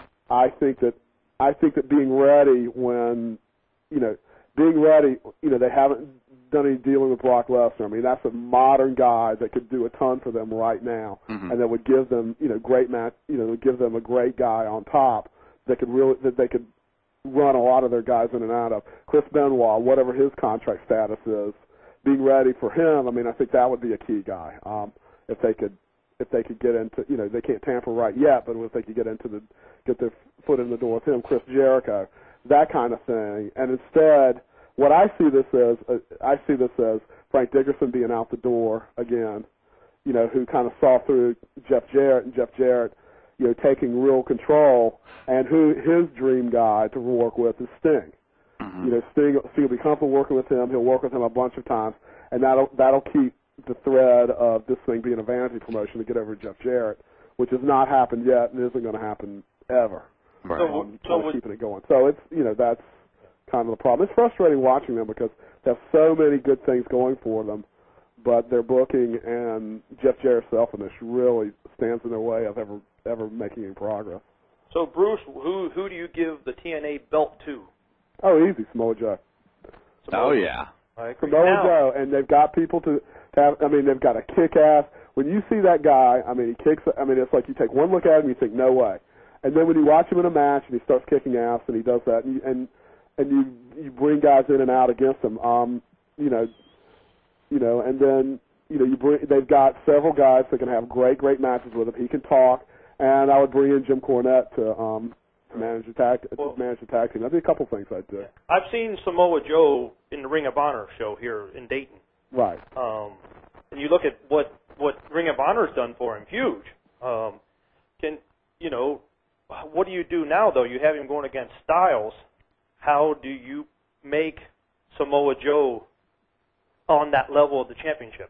H: I think that I think that being ready when, you know, being ready, you know, they haven't done any dealing with Brock Lesnar. I mean, that's a modern guy that could do a ton for them right now,
F: mm-hmm.
H: and that would give them, you know, great match, you know, would give them a great guy on top that could really that they could run a lot of their guys in and out of. Chris Benoit, whatever his contract status is, being ready for him. I mean, I think that would be a key guy. Um, if they could, if they could get into, you know, they can't tamper right yet, but if they could get into the, get their foot in the door with him, Chris Jericho, that kind of thing. And instead, what I see this as, uh, I see this as Frank Dickerson being out the door again, you know, who kind of saw through Jeff Jarrett, and Jeff Jarrett, you know, taking real control, and who his dream guy to work with is Sting. Mm-hmm. You know, Sting, Sting will be comfortable working with him. He'll work with him a bunch of times, and that'll that'll keep the thread of this thing being a vanity promotion to get over Jeff Jarrett, which has not happened yet and isn't going to happen ever.
F: Right.
H: So, um, so kind of keeping it going. So it's, you know, that's kind of the problem. It's frustrating watching them because they have so many good things going for them, but their booking and Jeff Jarrett's selfishness really stands in their way of ever ever making any progress.
G: So Bruce, who who do you give the T N A belt to?
H: Oh, easy, Samoa Joe.
F: Oh yeah.
H: Samoa Joe, and they've got people to, to have. I mean, they've got a kick-ass. When you see that guy, I mean, he kicks. I mean, it's like you take one look at him, you think, no way. And then when you watch him in a match, and he starts kicking ass, and he does that, and you, and, and you you bring guys in and out against him. Um, you know, you know, and then you know you bring. They've got several guys that can have great, great matches with him. He can talk, and I would bring in Jim Cornette to um to manage the tag, well, to manage the tag team. That'd be a couple things I'd do.
G: I've seen Samoa Joe in the Ring of Honor show here in Dayton.
H: Right.
G: Um, and you look at what what Ring of Honor's done for him, huge. Um, can you know? What do you do now, though? You have him going against Styles. How do you make Samoa Joe on that level of the championship?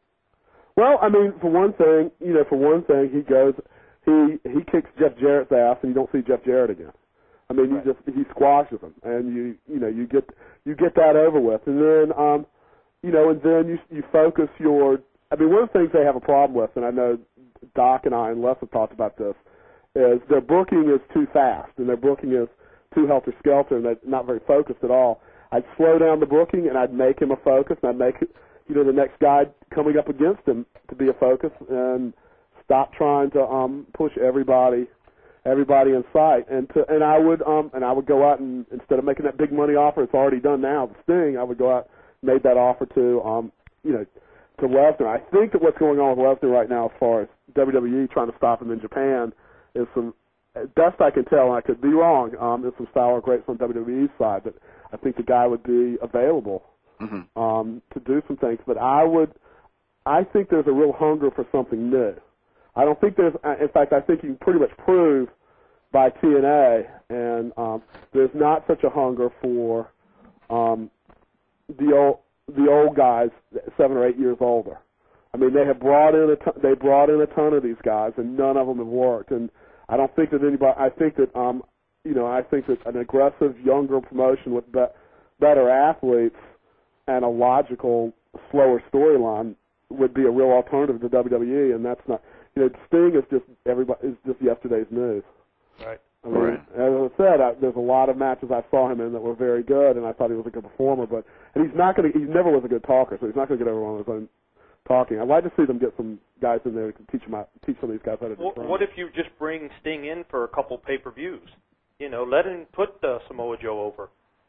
H: Well, I mean, for one thing, you know, for one thing, he goes, he he kicks Jeff Jarrett's ass, and you don't see Jeff Jarrett again. I mean,
G: right.
H: you just he squashes him, and you you know you get you get that over with, and then um, you know, and then you you focus your. I mean, one of the things they have a problem with, and I know Doc and I and Les have talked about this, is their booking is too fast, and their booking is too helter-skelter, and they're not very focused at all. I'd slow down the booking, and I'd make him a focus, and I'd make, you know, the next guy coming up against him to be a focus, and stop trying to um, push everybody, everybody in sight. And to, and I would um, and I would go out and instead of making that big money offer, it's already done now, the Sting, I would go out and made that offer to, um, you know, to Lesnar. I think that what's going on with Lesnar right now, as far as W W E trying to stop him in Japan, is some, best I can tell, and I could be wrong, um, is some sour grapes on W W E's side, but I think the guy would be available mm-hmm. um, to do some things. But I would, I think there's a real hunger for something new. I don't think there's, in fact, I think you can pretty much prove by T N A, and um, there's not such a hunger for um, the old the old guys, seven or eight years older. I mean, they have brought in a ton, they brought in a ton of these guys, and none of them have worked. And I don't think that anybody. I think that um, you know, I think that an aggressive younger promotion with be, better athletes and a logical, slower storyline would be a real alternative to W W E, and that's not. You know, Sting is just everybody is just yesterday's news.
G: Right.
H: I mean,
F: right.
H: As I said, I, there's a lot of matches I saw him in that were very good, and I thought he was a good performer. But and he's not going to. He never was a good talker, so he's not going to get everyone on his own talking. I'd like to see them get some guys in there to teach them out, teach some of these guys how to do
G: well, What if you just bring Sting in for a couple pay-per-views? You know, let him put uh, Samoa Joe over.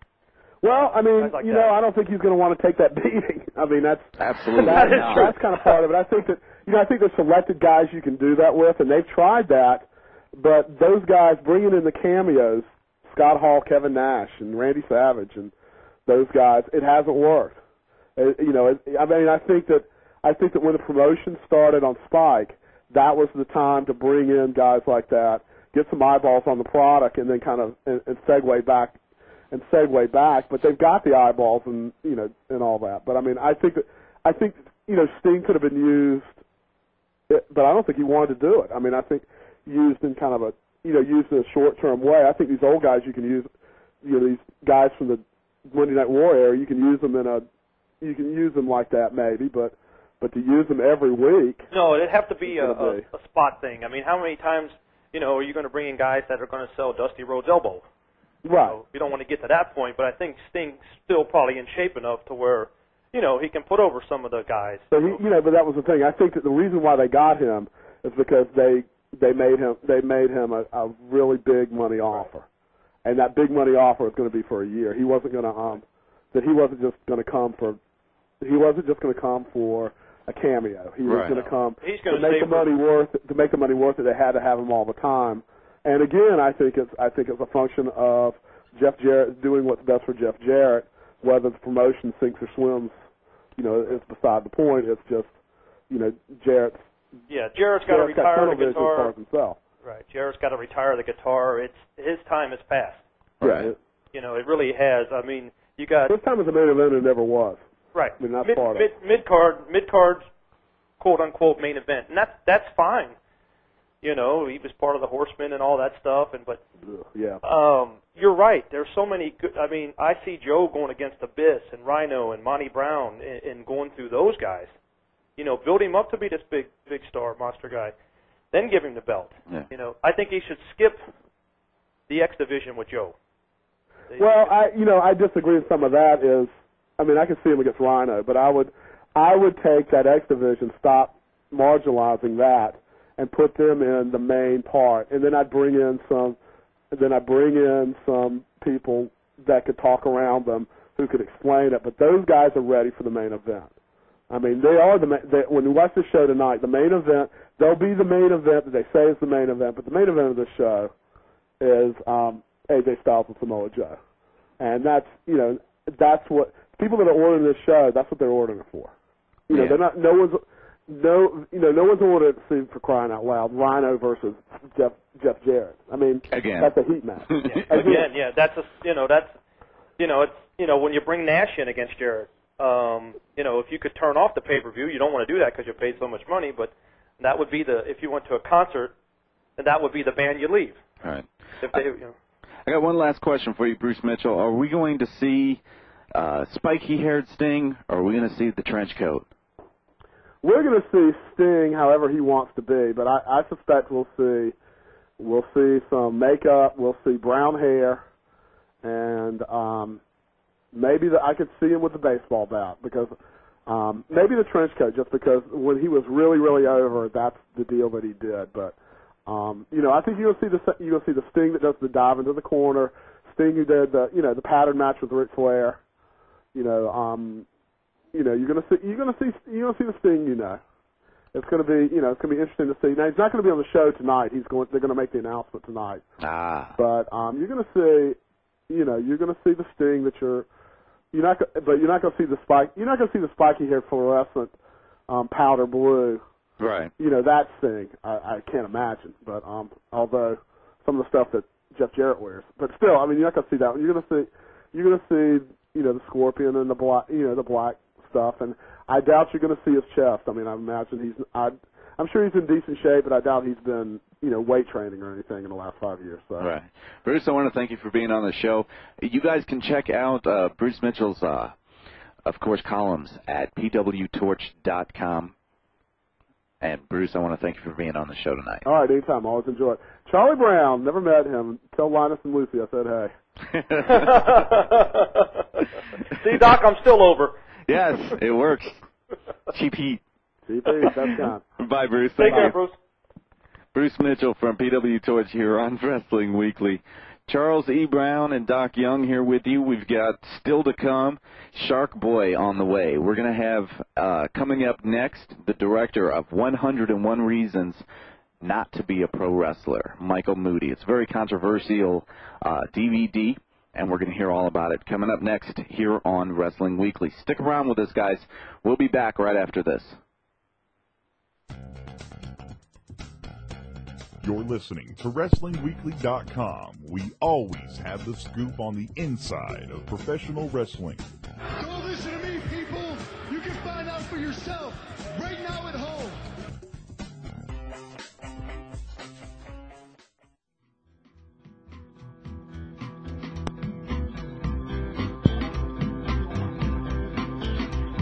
H: Well, I mean,
G: like
H: you
G: that.
H: know, I don't think he's going to want to take that beating. I mean, that's
F: absolutely
H: that,
F: no.
H: that's kind of part of it. I think that you know, I think there's selected guys you can do that with, and they've tried that. But those guys bringing in the cameos, Scott Hall, Kevin Nash, and Randy Savage, and those guys, it hasn't worked. It, you know, it, I mean, I think that I think that when the promotion started on Spike, that was the time to bring in guys like that, get some eyeballs on the product, and then kind of and, and segue back. And segue back, but they've got the eyeballs and you know and all that. But I mean, I think that I think you know Sting could have been used, but I don't think he wanted to do it. I mean, I think used in kind of a you know used in a short-term way. I think these old guys you can use, you know, these guys from the Monday Night War era, you can use them in a you can use them like that maybe, but But to use them every week.
G: No, it'd have to be a, a,
H: be.
G: a spot thing. I mean, how many times, you know, are you going to bring in guys that are going to sell Dusty Rhodes' elbow?
H: Right.
G: So you don't want to get to that point, but I think Sting's still probably in shape enough to where, you know, he can put over some of the guys.
H: So he, you know, but that was the thing. I think that the reason why they got him is because they they made him they made him a, a really big money offer, and that big money offer was going to be for a year. He wasn't going to um that he wasn't just going to come for he wasn't just going to come for a cameo. He was
F: Right.
H: going to come
G: He's
H: to
G: going
H: make the money worth to make the money worth it. They had to have him all the time. And again, I think it's I think it's a function of Jeff Jarrett doing what's best for Jeff Jarrett. Whether the promotion sinks or swims, you know, it's beside the point. It's just, you know, Jarrett's
G: Yeah, Jarrett's got to
H: Jarrett's got
G: retire
H: tunnel
G: the
H: vision as far
G: guitar.
H: as himself.
G: Right, Jarrett's got to retire the guitar. It's his time has passed.
F: Right.
G: You know, it really has. I mean, you got
H: This time as a main event, it never was.
G: right
H: I mean, that's
G: mid,
H: part of
G: mid,
H: it.
G: mid card mid card quote unquote main event, and that's that's fine. You know, he was part of the Horsemen and all that stuff, and but
H: Ugh, yeah.
G: um, you're right. There's so many good. I mean, I see Joe going against Abyss and Rhino and Monty Brown and, and going through those guys. You know, build him up to be this big big star monster guy, then give him the belt.
F: Yeah.
G: You know, I think he should skip the X division with Joe.
H: Well, I you know I disagree with some of that. Is I mean I can see him against Rhino, but I would I would take that X division, stop marginalizing that, and put them in the main part, and then I'd bring in some, and then I'd bring in some people that could talk around them who could explain it. But those guys are ready for the main event. I mean, they are the ma- they, when you watch the show tonight, the main event they'll be the main event that they say is the main event, but the main event of the show is um, A J Styles and Samoa Joe, and that's you know that's what people that are ordering this show. That's what they're ordering it for. You know,
F: Yeah.
H: they're not. No one's. No, you know, no one's ordered to see, for crying out loud, Rhino versus Jeff Jeff Jarrett. I mean,
F: Again.
H: that's a heat match.
G: Yeah. Again, yeah, that's a you know that's you know it's you know when you bring Nash in against Jarrett, um, you know if you could turn off the pay per view, you don't want to do that because you paid so much money, but that would be the if you went to a concert, then that would be the band you leave.
F: All right.
G: If they, you know.
F: I got one last question for you, Bruce Mitchell. Are we going to see uh, spiky-haired Sting, or are we going to see the trench coat?
H: We're going to see Sting however he wants to be, but I, I suspect we'll see we'll see some makeup, we'll see brown hair, and um, maybe the, I could see him with the baseball bat because um, maybe the trench coat, just because when he was really really over, that's the deal that he did. But um, you know, I think you're going to see the you're going to see the Sting that does the dive into the corner, Sting who did the you know the pattern match with Ric Flair, you know. Um, You know, you're gonna see, you're gonna see, you're gonna see the Sting. You know, it's gonna be, you know, it's gonna be interesting to see. Now he's not gonna be on the show tonight. He's going, they're gonna make the announcement tonight.
F: Ah.
H: But um, you're gonna see, you know, you're gonna see the Sting that you're, you're not, go- but you're not gonna see the spike. You're not gonna see the spiky haired fluorescent um, powder blue.
F: Right.
H: You know that Sting. I, I can't imagine. But um, although some of the stuff that Jeff Jarrett wears, but still, I mean, you're not gonna see that one. You're gonna see, you're gonna see, you know, the Scorpion and the black, you know, the black. Stuff, and I doubt you're going to see his chest. I mean, I imagine he's. I, I'm sure he's in decent shape, but I doubt he's been, you know, weight training or anything in the last five years. So.
F: Right. Bruce, I want to thank you for being on the show. You guys can check out uh, Bruce Mitchell's, uh, of course, columns at p w torch dot com. And Bruce, I want to thank you for being on the show tonight.
H: All right, anytime. Always enjoy it. Charlie Brown, never met him. Tell Linus and Lucy I said hey.
G: See, Doc, I'm still over.
F: Yes, it works. Cheap heat.
H: Cheap heat, that's kind.
F: Bye, Bruce.
G: Take
F: Thank
G: care,
F: you.
G: Bruce.
F: Bruce Mitchell from P W Torch here on Wrestling Weekly. Charles E. Brown and Doc Young here with you. We've got still to come Shark Boy on the way. We're going to have uh, coming up next the director of one hundred and one Reasons Not to Be a Pro Wrestler, Michael Moody. It's a very controversial uh, D V D, and we're going to hear all about it coming up next here on Wrestling Weekly. Stick around with us, guys. We'll be back right after this.
B: You're listening to Wrestling Weekly dot com. We always have the scoop on the inside of professional wrestling.
D: Don't listen to me, people. You can find out for yourself right now at home.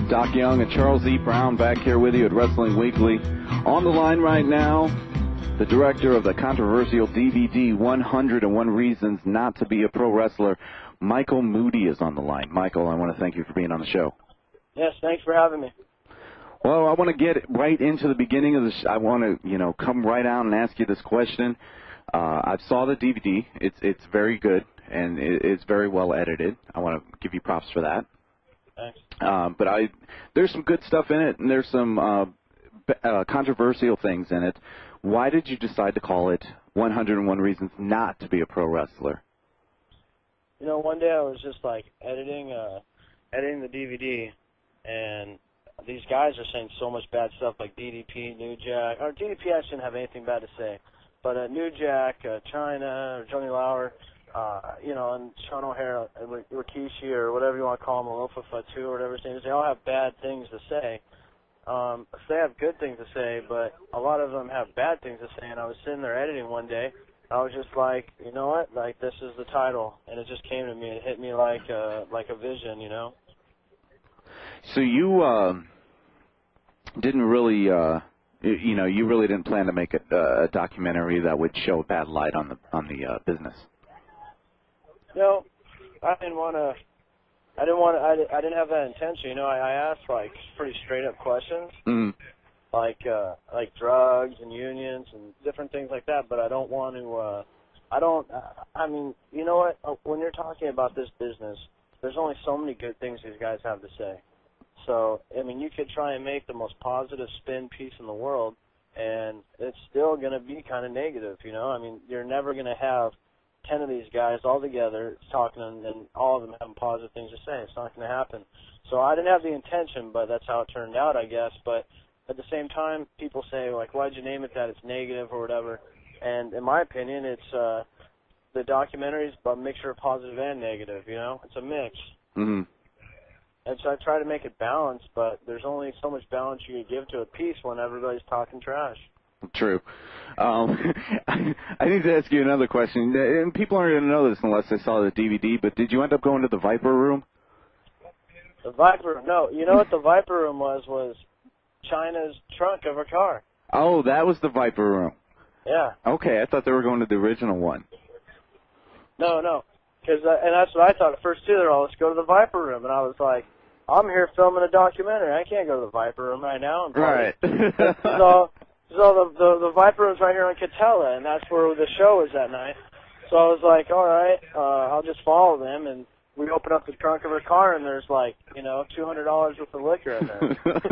F: Doc Young and Charles E. Brown back here with you at Wrestling Weekly. On the line right now, the director of the controversial D V D, one hundred and one Reasons Not to Be a Pro Wrestler, Michael Moody, is on the line. Michael, I want to thank you for being on the show.
I: Yes, thanks for having me.
F: Well, I want to get right into the beginning of the sh- I want to, you know, come right out and ask you this question. Uh, I saw the D V D. It's it's very good, and it, it's very well edited. I want to give you props for that.
I: Thanks.
F: Um, but I, there's some good stuff in it, and there's some uh, b- uh, controversial things in it. Why did you decide to call it one hundred and one Reasons Not to Be a Pro Wrestler?
I: You know, one day I was just like editing, uh, editing the D V D, and these guys are saying so much bad stuff like D D P, New Jack. Or D D P, I shouldn't have anything bad to say, but uh, New Jack, uh, China, or Johnny Lauer. Uh, you know, and Sean O'Hara, Rikishi, or whatever you want to call him, Alofa Fatu, or whatever his name is, they all have bad things to say. Um, so they have good things to say, but a lot of them have bad things to say. And I was sitting there editing one day, I was just like, you know what, like, this is the title. And it just came to me. It hit me like a, like a vision, you know.
F: So you uh, didn't really, uh, you know, you really didn't plan to make a, a documentary that would show a bad light on the on the uh, business.
I: No, I didn't want to. I didn't want to. I, I didn't have that intention. You know, I, I asked like pretty straight up questions,
F: mm.
I: like uh, like drugs and unions and different things like that. But I don't want to. Uh, I don't. I mean, you know what? When you're talking about this business, there's only so many good things these guys have to say. So, I mean, you could try and make the most positive spin piece in the world, and it's still going to be kind of negative. You know, I mean, you're never going to have ten of these guys all together talking and, and all of them having positive things to say. It's not going to happen. So I didn't have the intention, but that's how it turned out, I guess. But at the same time, people say, like, why'd you name it that? It's negative or whatever. And in my opinion, it's uh, the documentary is a mixture of positive and negative, you know? It's a mix.
F: Mm-hmm.
I: And so I try to make it balanced, but there's only so much balance you can give to a piece when everybody's talking trash.
F: True. Um, I need to ask you another question. And people aren't going to know this unless they saw the D V D, but did you end up going to the Viper Room?
I: The Viper Room? No. You know what the Viper Room was? Was China's trunk of a car.
F: Oh, that was the Viper Room.
I: Yeah.
F: Okay, I thought they were going to the original one.
I: No, no. Cause, uh, and that's what I thought at first, too. They're all, let's go to the Viper Room. And I was like, I'm here filming a documentary. I can't go to the Viper Room right now. And
F: right.
I: so, so the, the the Viper Room's right here on Catella, and that's where the show is that night. So I was like, all right, uh, I'll just follow them. And we open up the trunk of her car, and there's like, you know, two hundred dollars worth of liquor in there.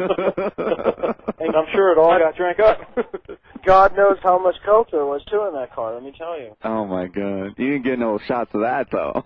G: And I'm sure it all got drank up.
I: God knows how much coke there was, too, in that car, let me tell you.
F: Oh, my God. You didn't get no shots of that, though.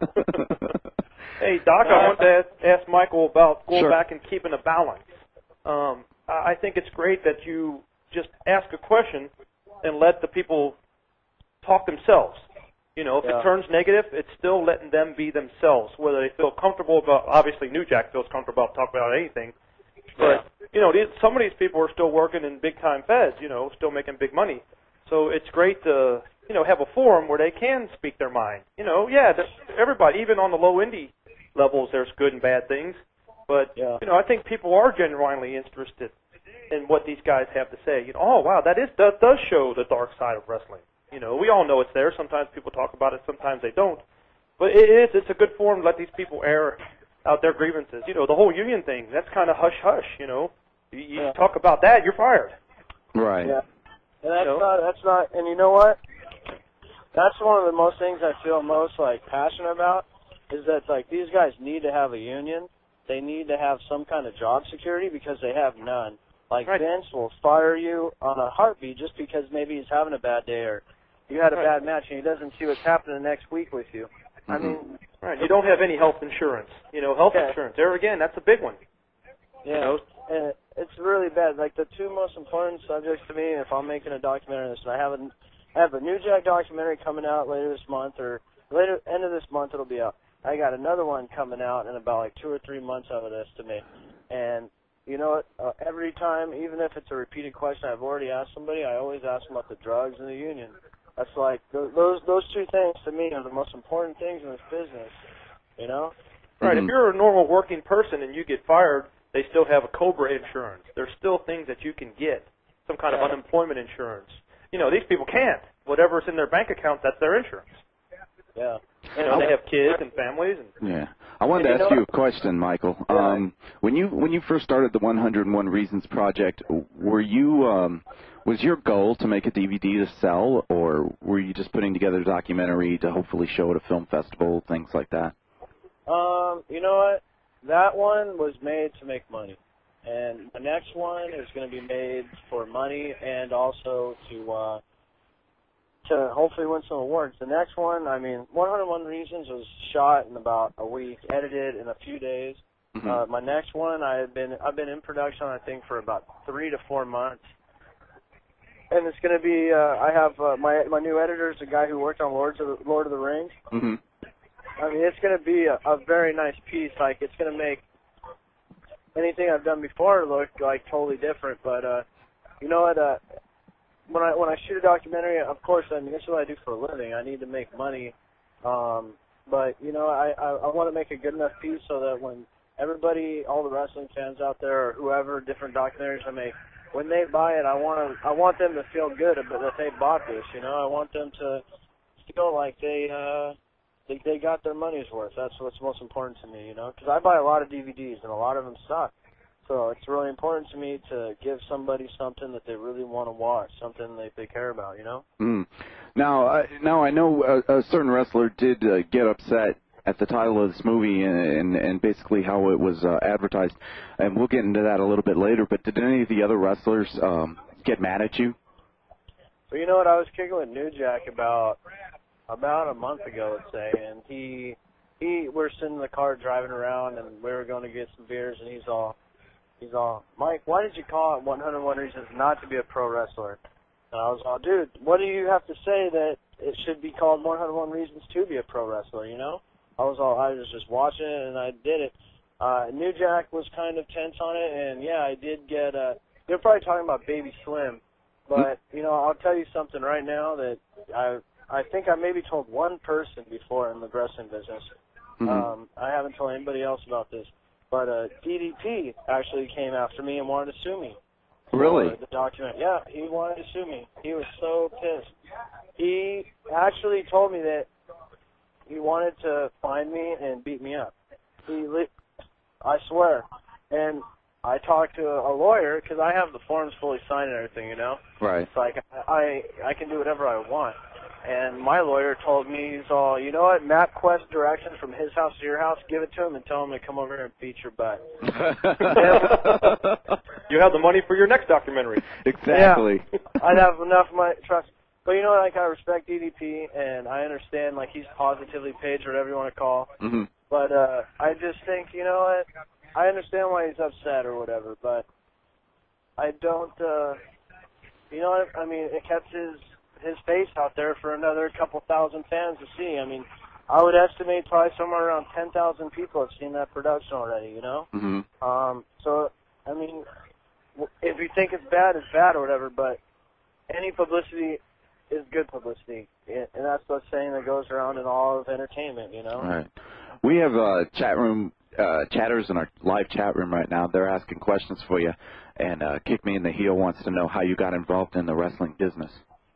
G: Hey, Doc, I want to ask Michael about going
F: Sure.
G: back and keeping a balance. Um, I think it's great that you just ask a question and let the people talk themselves. You know, if
I: Yeah.
G: it turns negative, it's still letting them be themselves, whether they feel comfortable about, obviously New Jack feels comfortable about talking about anything, but, you know, these, some of these people are still working in big-time feds, you know, still making big money. So it's great to, you know, have a forum where they can speak their mind. You know, yeah, everybody, even on the low indie levels, there's good and bad things, but,
I: Yeah.
G: you know, I think people are genuinely interested in what these guys have to say. You know, oh, wow, that is that does show the dark side of wrestling. You know, we all know it's there. Sometimes people talk about it, sometimes they don't. But it is, it's a good forum to let these people air out their grievances. You know, the whole union thing, that's kind of hush-hush, you know. You, you
I: Yeah.
G: talk about that, you're fired.
F: Right.
I: Yeah. And that's
G: You know?
I: not, that's not, and you know what? That's one of the most things I feel most, like, passionate about, is that, like, these guys need to have a union. They need to have some kind of job security because they have none. Like,
G: Right.
I: Vince will fire you on a heartbeat just because maybe he's having a bad day or you had a
G: Right.
I: bad match and he doesn't see what's happening next week with you.
F: Mm-hmm.
I: I mean,
G: Right. You don't have any health insurance. You know, health
I: Yeah.
G: insurance, there again, that's a big one.
I: yeah,
G: know?
I: and it's really bad. Like, the two most important subjects to me, if I'm making a documentary on this, and I have a, I have a New Jack documentary coming out later this month, or later, end of this month it'll be out. I got another one coming out in about like two or three months, I would estimate. And you know what? Uh, every time, even if it's a repeated question I've already asked somebody, I always ask them about the drugs and the union. That's like those those, those two things to me are the most important things in this business. You know?
G: Right.
F: Mhm.
G: If you're a normal working person and you get fired, They still have a COBRA insurance. There's still things that you can get, some kind of unemployment insurance. You know, these people can't. Whatever's in their bank account, that's their insurance.
I: Yeah.
G: You know, they have kids and families. And
F: yeah. I wanted
G: and
F: to
G: you
F: ask
G: know,
F: you a question, Michael.
G: Yeah.
F: Um, when you when you first started the one hundred one Reasons Project, were you um, was your goal to make a D V D to sell, or were you just putting together a documentary to hopefully show at a film festival, things like that?
I: Um, you know what? That one was made to make money, and the next one is going to be made for money and also to uh, to hopefully win some awards. The next one, I mean, one hundred one Reasons was shot in about a week, edited in a few days. Mm-hmm. Uh, my next one, I have been I've been in production, I think, for about three to four months, and it's going to be. Uh, I have uh, my my new editor is a guy who worked on Lords of the, Lord of the Rings.
F: Mm-hmm.
I: I mean, it's going to be a, a very nice piece. Like, it's going to make anything I've done before look like totally different. But uh, you know what? Uh, when I when I shoot a documentary, of course, I mean, this is what I do for a living. I need to make money. Um, but you know, I I, I want to make a good enough piece so that when everybody, all the wrestling fans out there, or whoever, different documentaries I make, when they buy it, I want to I want them to feel good about that they bought this. You know, I want them to feel like they. Uh, They, they got their money's worth. That's what's most important to me, you know, because I buy a lot of D V Ds and a lot of them suck. So it's really important to me to give somebody something that they really want to watch, something that they care about, you know.
F: Mm. Now, uh, now I know a, a certain wrestler did uh, get upset at the title of this movie and and, and basically how it was uh, advertised, and we'll get into that a little bit later. But did any of the other wrestlers um, get mad at you?
I: Well, you know what? I was kicking with New Jack about. About a month ago, let's say, and he, he, we're sitting in the car driving around, and we were going to get some beers, and he's all, he's all, Mike, why did you call it one hundred one Reasons Not to Be a Pro Wrestler? And I was all, dude, what do you have to say that it should be called one hundred one Reasons to Be a Pro Wrestler, you know? I was all, I was just watching it, and I did it. Uh, New Jack was kind of tense on it, and yeah, I did get, uh, you're probably talking about Baby Slim, but, you know, I'll tell you something right now that I, I think I maybe told one person before in the wrestling business. Mm-hmm. Um, I haven't told anybody else about this. But uh, D D P actually came after me and wanted to sue me.
F: Really?
I: For the document. Yeah, he wanted to sue me. He was so pissed. He actually told me that he wanted to find me and beat me up. He, li- I swear. And I talked to a lawyer because I have the forms fully signed and everything, you know?
F: Right.
I: It's like I, I can do whatever I want. And my lawyer told me, he's all, you know what, MapQuest directions from his house to your house, give it to him and tell him to come over here and beat your butt.
G: You have the money for your next documentary.
F: Exactly.
I: Yeah, I'd have enough money, trust. But you know what, like, I respect D D P, and I understand, like, he's positively paid, or whatever you want to call.
F: Mm-hmm.
I: But uh, I just think, you know what, I understand why he's upset or whatever, but I don't, uh, you know what, I mean, it kept his... his face out there for another couple thousand fans to see. I mean, I would estimate probably somewhere around ten thousand people have seen that production already, you know?
F: Mm-hmm.
I: Um, so, I mean, if you think it's bad, it's bad or whatever, but any publicity is good publicity. And that's the saying that goes around in all of entertainment, you know?
F: All right. We have uh, chat room uh, chatters in our live chat room right now. They're asking questions for you. And uh, Kick Me in the Heel wants to know how you got involved in the wrestling business.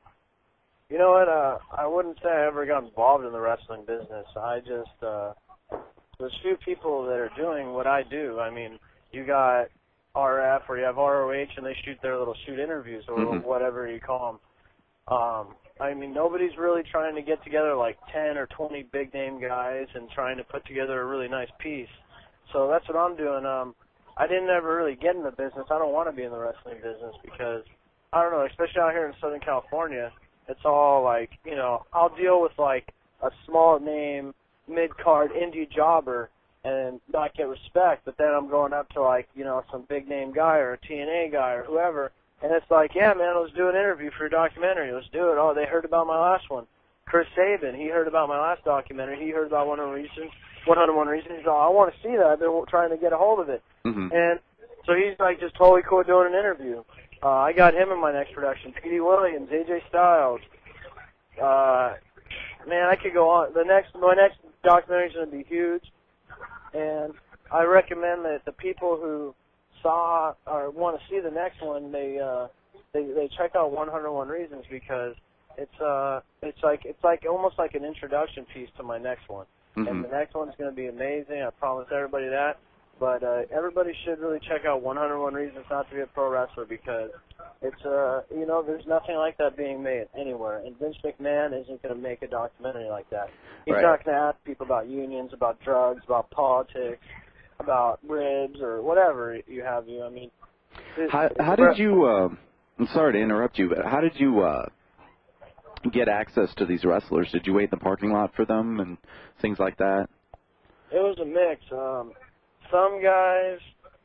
I: You know what, uh, I wouldn't say I ever got involved in the wrestling business. I just, uh, there's few people that are doing what I do. I mean, you got R F or you have R O H and they shoot their little shoot interviews or mm-hmm. whatever you call them. Um, I mean, nobody's really trying to get together like ten or twenty big name guys and trying to put together a really nice piece. So that's what I'm doing. Um, I didn't ever really get in the business. I don't want to be in the wrestling business because, I don't know, especially out here in Southern California, it's all like, you know, I'll deal with like a small name, mid-card indie jobber and not get respect, but then I'm going up to like, you know, some big name guy or a T N A guy or whoever, and it's like, yeah, man, let's do an interview for a documentary. Let's do it. Oh, they heard about my last one. Chris Sabin, he heard about my last documentary. He heard about one hundred reasons, one hundred one Reasons. He's like, I want to see that. I've been trying to get a hold of it.
F: Mm-hmm.
I: And so he's like just totally cool doing an interview. Uh, I got him in my next production. P D Williams, A J Styles. Uh, man, I could go on. The next, my next documentary is going to be huge, and I recommend that the people who saw or want to see the next one, they uh, they they check out one oh one Reasons because it's uh it's like it's like almost like an introduction piece to my next one.
F: Mm-hmm.
I: And the next one's going to be amazing. I promise everybody that. But uh, everybody should really check out one oh one Reasons Not to Be a Pro Wrestler because it's, uh, you know, there's nothing like that being made anywhere. And Vince McMahon isn't going to make a documentary like that. He's
F: right.
I: not going to ask people about unions, about drugs, about politics, about ribs or whatever you have you. I mean, it,
F: how, how did you, uh, I'm sorry to interrupt you, but how did you uh, get access to these wrestlers? Did you wait in the parking lot for them and things like that?
I: It was a mix. Um, some guys,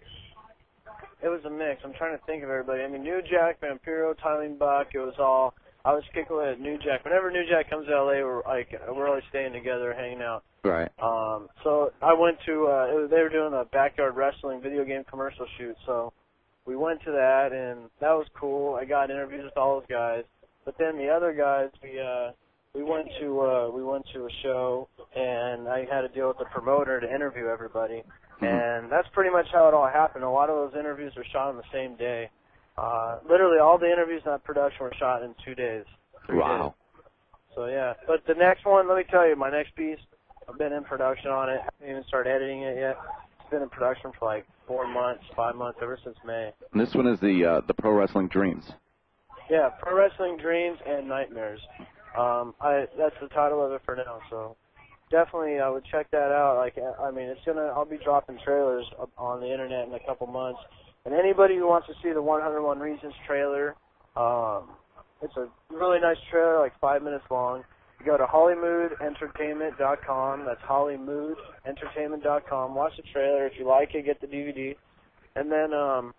I: it was a mix. I'm trying to think of everybody. I mean, New Jack, Vampiro, Tylene Buck, it was all, I was kicking at New Jack. Whenever New Jack comes to L A, we're like, we're always staying together, hanging out.
F: Right.
I: Um, so I went to, uh, it was, they were doing a backyard wrestling video game commercial shoot, so we went to that, and that was cool. I got interviews with all those guys. But then the other guys, we, uh, we went to, uh, we went to a show, and I had to deal with the promoter to interview everybody. And that's pretty much how it all happened. A lot of those interviews were shot on the same day. Uh, literally, all the interviews in that production were shot in two days.
F: Wow.
I: Days. So, yeah. But the next one, let me tell you, my next piece, I've been in production on it. I haven't even started editing it yet. It's been in production for like four months, five months, ever since May.
F: And this one is the uh, the Pro Wrestling Dreams.
I: Yeah, Pro Wrestling Dreams and Nightmares. Um, I that's the title of it for now, so definitely I would check that out. Like, I mean, it's gonna. I'll be dropping trailers on the internet in a couple months, and anybody who wants to see the one oh one Reasons trailer, um, it's a really nice trailer, like five minutes long. You go to hollymood entertainment dot com. That's hollymood entertainment dot com. Watch the trailer. If you like it, get the D V D, and then um,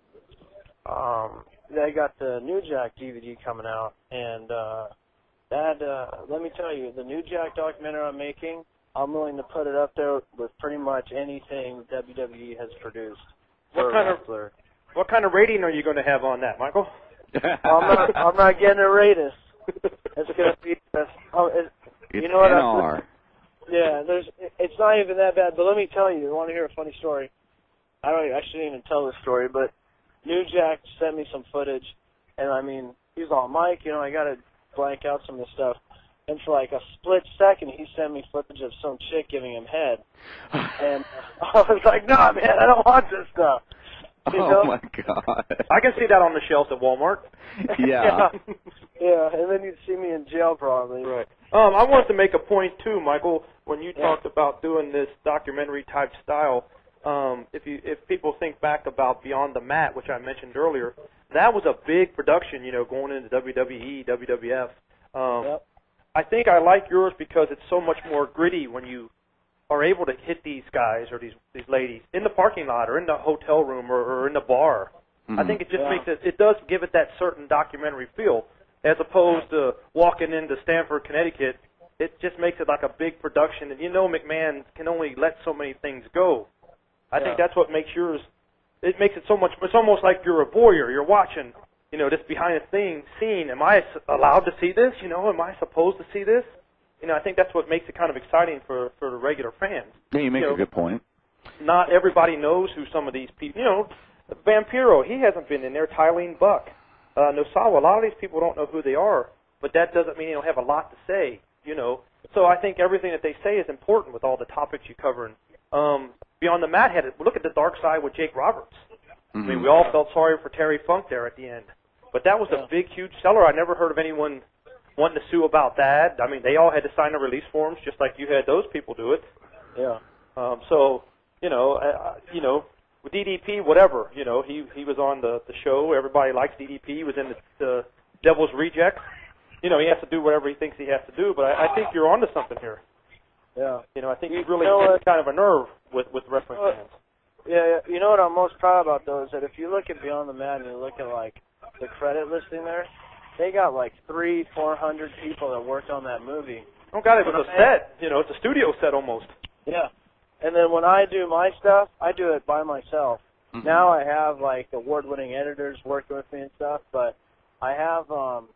I: um, they got the New Jack D V D coming out, and uh. That, uh, let me tell you, the New Jack documentary I'm making, I'm willing to put it up there with pretty much anything W W E has produced.
G: What kind of what kind of rating are you going to have on that, Michael?
I: I'm not I'm not getting a rating. It's going to be that's, oh, it,
F: it's
I: you know what
F: N
I: I
F: R.
I: Yeah, there's it's not even that bad. But let me tell you, you want to hear a funny story? I don't I shouldn't even tell this story, but New Jack sent me some footage, and I mean, he's all, Mike, you know, I got to blank out some of the stuff, and for like a split second he sent me footage of some chick giving him head, and I was like, nah man, I don't want this stuff. You
F: oh
I: know?
F: My god.
G: I can see that on the shelves at Walmart.
F: Yeah.
I: yeah. Yeah, and then you'd see me in jail probably.
G: Right. Um, I wanted to make a point too, Michael, when you
I: Yeah.
G: talked about doing this documentary type style. Um, if you if people think back about Beyond the Mat, which I mentioned earlier, that was a big production, you know, going into W W E, W W F. Um,
I: Yep.
G: I think I like yours because it's so much more gritty when you are able to hit these guys or these these ladies in the parking lot or in the hotel room or, or in the bar.
F: Mm-hmm.
G: I think it just
I: Yeah.
G: makes it, it does give it that certain documentary feel as opposed to walking into Stamford, Connecticut. It just makes it like a big production, and you know McMahon can only let so many things go. I
I: Yeah.
G: think that's what makes yours, it makes it so much, it's almost like you're a voyeur. You're watching, you know, this behind the thing scene. Am I allowed to see this? You know, am I supposed to see this? You know, I think that's what makes it kind of exciting for, for the regular fans.
F: Yeah, you make
G: You
F: a
G: know,
F: good point.
G: Not everybody knows who some of these people, you know, Vampiro, he hasn't been in there. Tylene Buck, uh, Nosawa, a lot of these people don't know who they are, but that doesn't mean they don't have a lot to say, you know. So I think everything that they say is important with all the topics you cover. Um, Beyond the Mat had it. Look at the dark side with Jake Roberts.
F: Mm-hmm.
G: I mean, we all felt sorry for Terry Funk there at the end. But that was a big, huge seller. I never heard of anyone wanting to sue about that. I mean, they all had to sign the release forms just like you had those people do it.
I: Yeah.
G: Um, so, you know, uh, you know, with D D P, whatever, you know, he he was on the, the show. Everybody likes D D P. He was in the, the Devil's Rejects. You know, he has to do whatever he thinks he has to do. But I, I think you're onto something here.
I: Yeah.
G: You know, I think
I: You
G: you've really
I: know
G: hit
I: what?
G: kind of a nerve with, with wrestling
I: Uh,
G: fans.
I: Yeah, yeah, you know what I'm most proud about though is that if you look at Beyond the Mat and you look at like the credit listing there, they got like three, four hundred people that worked on that movie.
G: Oh God, it was a set. You know, it's a studio set almost.
I: Yeah. And then when I do my stuff, I do it by myself.
F: Mm-hmm.
I: Now I have like award-winning editors working with me and stuff, but I have, um,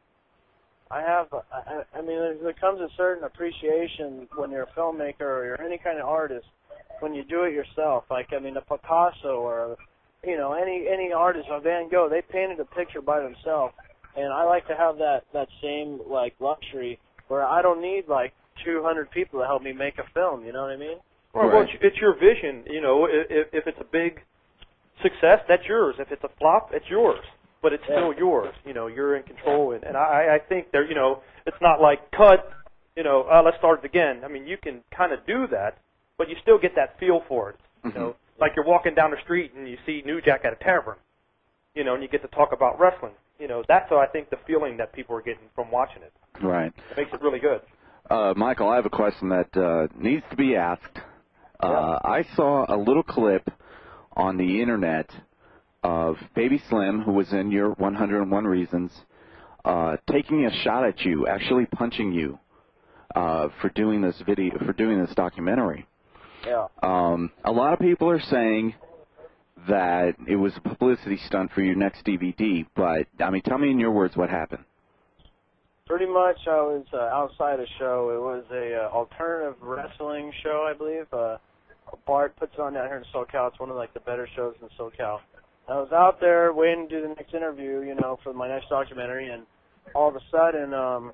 I: I have, I, I mean, there, there comes a certain appreciation when you're a filmmaker or you're any kind of artist when you do it yourself. Like, I mean, a Picasso or you know, any any artist, a Van Gogh, they painted a picture by themselves, and I like to have that that same like luxury where I don't need like two hundred people to help me make a film. You know what I mean?
G: Well,
F: Right.
G: well it's, it's your vision. You know, if, if it's a big success, that's yours. If it's a flop, it's yours. But it's still
I: Yeah.
G: yours. You know, you're in control. And, and I, I think there, you know, it's not like cut. You know, uh, let's start it again. I mean, you can kind of do that, but you still get that feel for it. You know, like you're walking down the street and you see New Jack at a tavern. You know, and you get to talk about wrestling. You know, that's I think the feeling that people are getting from watching it.
F: Right.
G: It makes it really good.
F: Uh, Michael, I have a question that uh, needs to be asked. Uh, I saw a little clip on the internet of Baby Slim, who was in your one oh one Reasons, uh, taking a shot at you, actually punching you uh, for doing this video, for doing this documentary.
I: Yeah.
F: Um, a lot of people are saying that it was a publicity stunt for your next D V D, but I mean, tell me in your words what happened.
I: Pretty much, I was uh, outside a show. It was a uh, alternative wrestling show, I believe. Uh, Bart puts it on down here in SoCal. It's one of like the better shows in SoCal. I was out there waiting to do the next interview, you know, for my next documentary, and all of a sudden, um,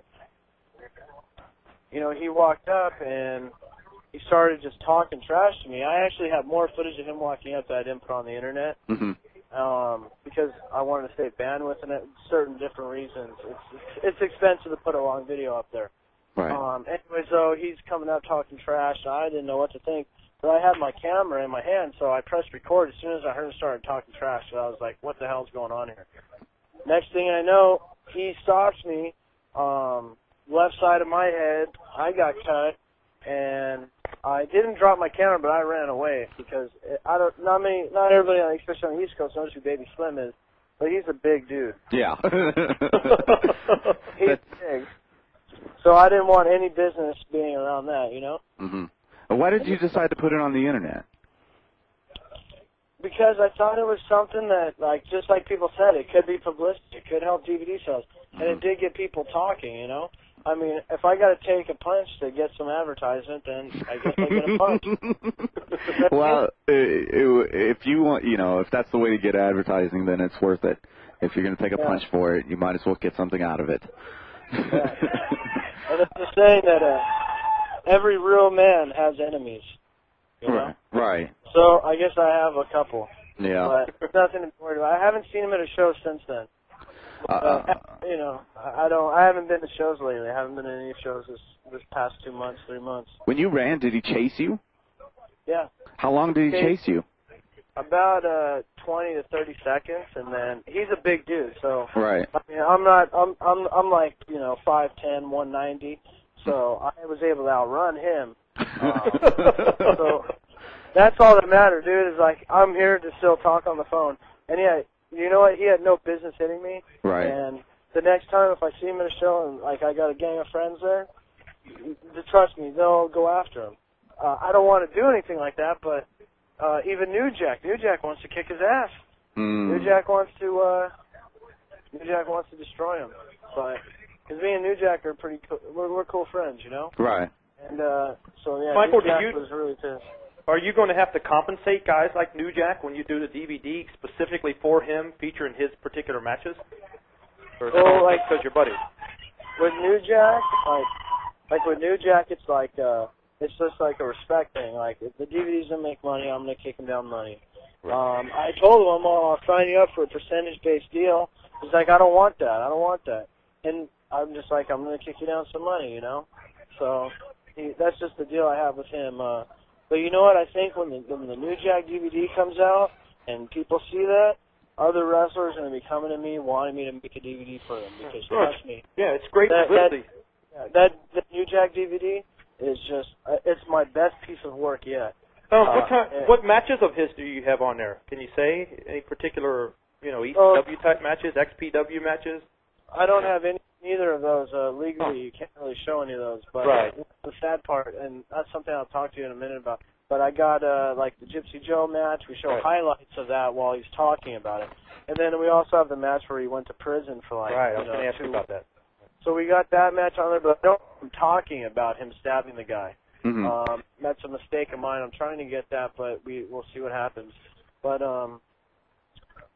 I: you know, he walked up and he started just talking trash to me. I actually have more footage of him walking up that I didn't put on the internet.
F: Mm-hmm.
I: Um, because I wanted to save bandwidth and it, certain different reasons. It's, it's it's expensive to put a long video up there.
F: Right.
I: Um, anyway, so he's coming up talking trash. I didn't know what to think, but I had my camera in my hand, so I pressed record as soon as I heard him start talking trash. So I was like, "What the hell's going on here?" Next thing I know, he stops me. Um, left side of my head, I got cut, and I didn't drop my camera, but I ran away because it, I don't. Not many, not everybody, especially on the East Coast, knows who Baby Slim is, but he's a big dude.
F: Yeah.
I: He's big, so I didn't want any business being around that, you know.
F: Mm-hmm. Why did you decide to put it on the internet?
I: Because I thought it was something that, like, just like people said, it could be publicity, it could help D V D sales, and it did get people talking, you know. I mean, if I got to take a punch to get some advertisement, then I guess I get a punch.
F: Well, if you want, you know, if that's the way to get advertising, then it's worth it. If you're going to take a
I: Yeah.
F: punch for it, you might as well get something out of it.
I: Yeah. And it's the saying that uh, every real man has enemies. You know?
F: Right. Right.
I: So I guess I have a couple.
F: Yeah.
I: But nothing to worry about. I haven't seen him at a show since then.
F: Uh,
I: Uh, you know, I I don't. I haven't been to shows lately. I haven't been to any shows this this past two months, three months.
F: when you ran, did he chase you?
I: Yeah,
F: How long did he
I: Okay.
F: chase you?
I: about uh twenty to thirty seconds, and then he's a big dude. So
F: Right.
I: I mean, I'm not. I'm I'm I'm like you know five ten, one ninety. So I was able to outrun him. Um, so that's all that matters, dude. Is like I'm here to still talk on the phone, and yeah. You know what? He had no business hitting me.
F: Right.
I: And the next time, if I see him at a show and like I got a gang of friends there, to trust me, they'll go after him. Uh, I don't want to do anything like that, but uh, even New Jack, New Jack wants to kick his ass.
F: Mm.
I: New Jack wants to, uh, New Jack wants to destroy him. But because me and New Jack are pretty, co- we're, we're cool friends, you know.
F: Right.
I: And uh, so yeah,
G: Michael,
I: New Jack
G: do you-
I: was really pissed.
G: Are you going to have to compensate guys like New Jack when you do the D V D specifically for him, featuring his particular matches? Or is that
I: Well,
G: all
I: like-
G: because you're buddies?
I: With New Jack, like, like with New Jack, it's like, uh, it's just like a respect thing. Like, if the D V Ds don't make money, I'm gonna kick him down money. Um, I told him, oh, I'll sign you up for a percentage-based deal. He's like, I don't want that. I don't want that. And I'm just like, I'm gonna kick you down some money, you know. So he, that's just the deal I have with him. Uh, but you know what? I think when the when the New Jack D V D comes out and people see that, other wrestlers are gonna be coming to me wanting me to make a D V D for them because trust me.
G: Yeah, it's great
I: That,
G: publicity.
I: that, that, that New Jack D V D is just, uh, it's my best piece of work yet.
G: Um,
I: uh,
G: what, kind,
I: yeah.
G: what matches of his do you have on there? Can you say any particular, you know, E C
I: Uh,
G: W type matches, X P W matches?
I: I don't have any neither of those uh, legally. You can't really show any of those. But
G: Right.
I: the sad part, and that's something I'll talk to you in a minute about. But I got uh, like the Gypsy Joe match. We show
G: Right.
I: highlights of that while he's talking about it. And then we also have the match where he went to prison for like.
G: Right, I
I: you
G: was
I: know,
G: going to ask you
I: two
G: about that.
I: So we got that match on there, but I don't I'm talking about him stabbing the guy.
F: Mm-hmm.
I: Um, that's a mistake of mine. I'm trying to get that, but we we'll see what happens. But um,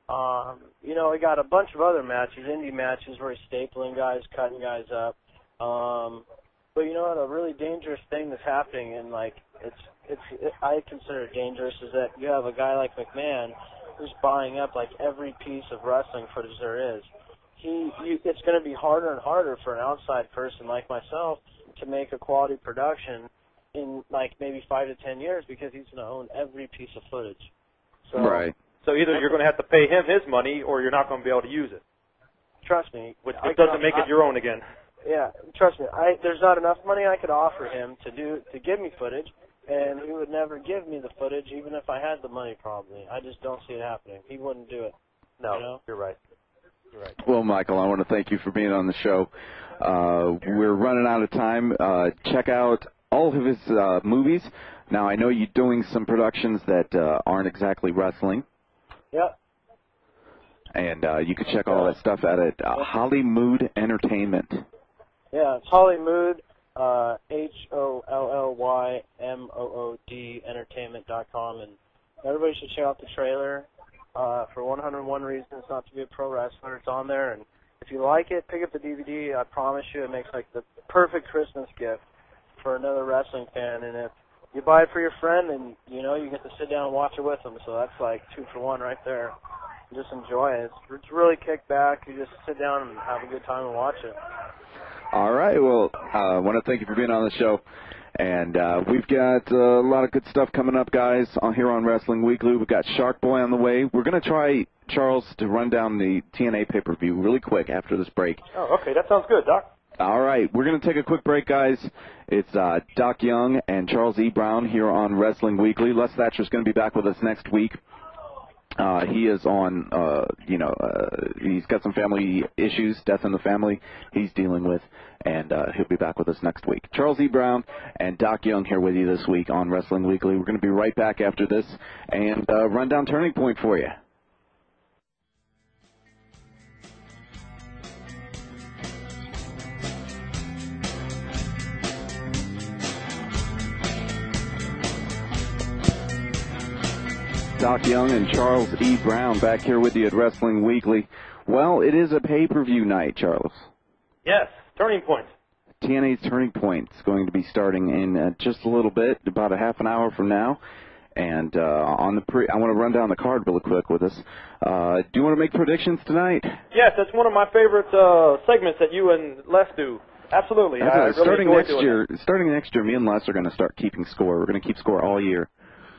I: Um, you know, we got a bunch of other matches, indie matches where he's stapling guys, cutting guys up. Um, but you know what? A really dangerous thing that's happening, and like it's it's it, I consider it dangerous, is that you have a guy like McMahon who's buying up like every piece of wrestling footage there is. He, you, it's going to be harder and harder for an outside person like myself to make a quality production in like maybe five to ten years because he's going to own every piece of footage. So,
F: right.
G: So either you're going to have to pay him his money, or you're not going to be able to use it.
I: Trust me.
G: Which
I: I
G: it doesn't
I: can,
G: make
I: I,
G: it your own again.
I: Yeah, trust me. I there's not enough money I could offer him to do to give me footage, and he would never give me the footage even if I had the money. Probably, I just don't see it happening. He wouldn't do it.
G: No,
I: you know?
G: You're right. You're right.
F: Well, Michael, I want to thank you for being on the show. Uh, we're running out of time. Uh, check out all of his uh, movies. Now, I know you're doing some productions that uh, aren't exactly wrestling.
I: Yep.
F: And uh, you can check all that stuff out at uh, Hollymood Entertainment.
I: Yeah, it's Hollymood, uh, H O L L Y M O O D entertainment dot com, and everybody should check out the trailer. Uh, for one hundred one Reasons Not to Be a Pro Wrestler, it's on there, and if you like it, pick up the D V D. I promise you it makes like the perfect Christmas gift for another wrestling fan, and if you buy it for your friend, and you know you get to sit down and watch it with them, so that's like two for one right there. Just enjoy it. It's, it's really kick back. You just sit down and have a good time and watch it.
F: All right. Well, uh, I want to thank you for being on the show. And uh, we've got uh, a lot of good stuff coming up, guys, on here on Wrestling Weekly. We've got Shark Boy on the way. We're going to try, Charles, to run down the T N A pay-per-view really quick after this break.
G: Oh, okay. That sounds good, Doc.
F: All right. We're going to take a quick break, guys. It's uh, Doc Young and Charles E. Brown here on Wrestling Weekly. Les Thatcher's going to be back with us next week. Uh, he is on, uh, you know, uh, he's got some family issues, death in the family he's dealing with, and uh, he'll be back with us next week. Charles E. Brown and Doc Young here with you this week on Wrestling Weekly. We're going to be right back after this and uh, run down Turning Point for you. Doc Young and Charles E. Brown back here with you at Wrestling Weekly. Well, it is a pay-per-view night, Charles.
G: Yes, Turning Point.
F: T N A's Turning Point is going to be starting in uh, just a little bit, about a half an hour from now. And uh, on the pre, I want to run down the card really quick with us. Uh, do you want to make predictions tonight?
G: Yes, that's one of my favorite uh, segments that you and Les do. Absolutely.
F: That's
G: I
F: right.
G: really
F: starting
G: enjoy
F: next
G: doing
F: year,
G: that.
F: starting next year, me and Les are going to start keeping score. We're going to keep score all year.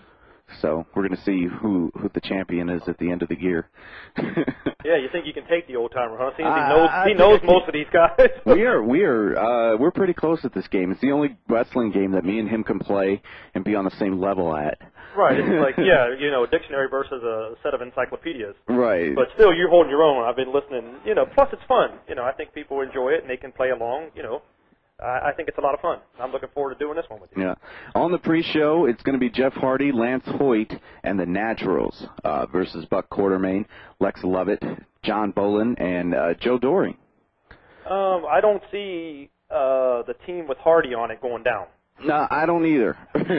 F: So we're going to see who, who the champion is at the end of the year.
G: Yeah, you think you can take the old timer, huh? Seems
F: Uh,
G: he knows
F: I
G: he
F: think
G: knows
F: I can-
G: most of these guys.
F: we are we are uh, we're pretty close at this game. It's the only wrestling game that me and him can play and be on the same level at.
G: Right. It's like, yeah, you know, a dictionary versus a set of encyclopedias.
F: Right.
G: But still, you're holding your own. I've been listening. You know, plus it's fun. You know, I think people enjoy it and they can play along. You know, I, I think it's a lot of fun. I'm looking forward to doing this one with you.
F: Yeah. On the pre-show, it's going to be Jeff Hardy, Lance Hoyt, and the Naturals uh, versus Buck Quartermain, Lex Lovett, John Bolin, and uh, Joe Doring.
G: Um, I don't see uh, the team with Hardy on it going down.
F: No, I don't either.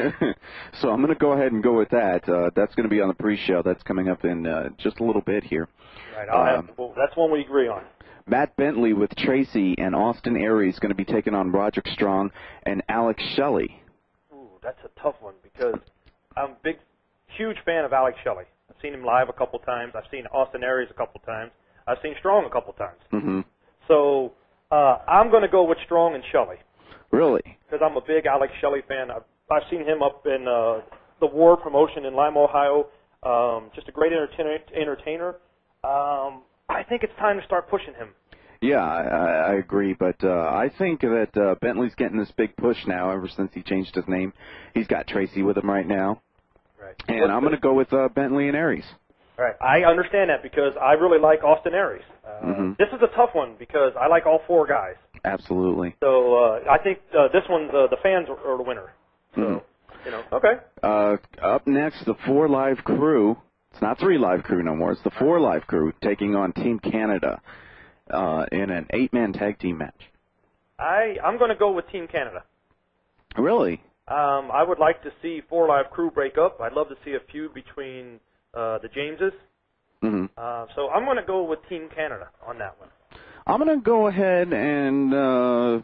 F: So I'm going to go ahead and go with that. Uh, that's going to be on the pre-show. That's coming up in uh, just a little bit here.
G: Right. I'll
F: Um,
G: have, well, that's one we agree on.
F: Matt Bentley with Tracy and Austin Aries going to be taking on Roderick Strong and Alex Shelley.
G: Ooh, that's a tough one because I'm a big, huge fan of Alex Shelley. I've seen him live a couple times. I've seen Austin Aries a couple times. I've seen Strong a couple times.
F: Mm-hmm.
G: So uh, I'm going to go with Strong and Shelley.
F: Really?
G: Because I'm a big Alex Shelley fan. I've, I've seen him up in uh, the War promotion in Lima, Ohio. Um, just a great entertainer. entertainer. Um, I think it's time to start pushing him.
F: Yeah, I, I agree, but uh, I think that uh, Bentley's getting this big push now ever since he changed his name. He's got Tracy with him right now.
G: Right.
F: And
G: What's
F: I'm going to go with uh, Bentley and Aries.
G: All right. I understand that because I really like Austin Aries. Uh,
F: Mhm.
G: This is a tough one because I like all four guys.
F: Absolutely.
G: So uh, I think uh, this one, the, the fans are, are the winner. So,
F: Mhm.
G: you know, okay.
F: Uh, up next, the Four Live Crew. It's not Three Live Crew no more. It's the Four Live Crew taking on Team Canada uh, in an eight-man tag team match.
G: I, I'm going to go with Team Canada.
F: Really?
G: Um, I would like to see Four Live Crew break up. I'd love to see a feud between uh, the Jameses
F: Mm-hmm.
G: Uh, so I'm going to go with Team Canada on that one.
F: I'm going to go ahead and, uh,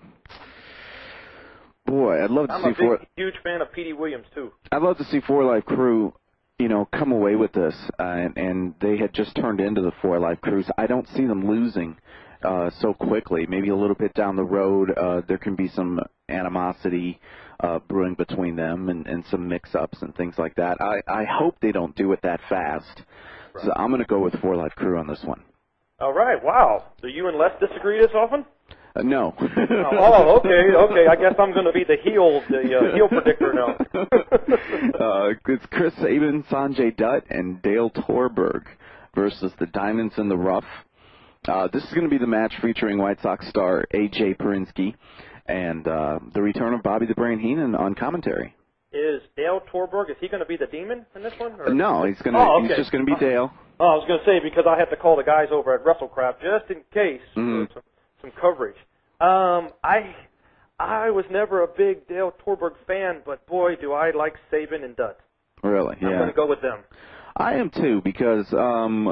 F: boy, I'd love to
G: I'm
F: see
G: a big,
F: four.
G: huge fan of Petey Williams, too.
F: I'd love to see Four Life Crew, you know, come away with this, uh, and, and they had just turned into the Four Life Crews. I don't see them losing uh, so quickly. Maybe a little bit down the road, uh, there can be some animosity uh, brewing between them and, and some mix-ups and things like that. I, I hope they don't do it that fast. Right. So I'm going to go with Four Life Crew on this one.
G: All right, wow. Do you and Les disagree this often?
F: Uh, no.
G: oh, okay, okay. I guess I'm going to be the heel, the uh, heel predictor now.
F: uh, it's Chris Sabin, Sanjay Dutt, and Dale Torberg versus the Diamonds in the Rough. Uh, this is going to be the match featuring White Sox star A J Perinsky and uh, the return of Bobby the Brain Heenan on commentary.
G: Is Dale Torberg, is he going to be the demon in this one? Or?
F: No, he's going to.
G: Oh, okay.
F: He's just going to be Dale.
G: Oh, I was going to say, because I have to call the guys over at WrestleCraft just in case
F: mm-hmm.
G: for some, some coverage. Um, I I was never a big Dale Torberg fan, but boy, do I like Sabin and Dutt.
F: Really? Yeah.
G: I'm going to go with them.
F: I am too, because um,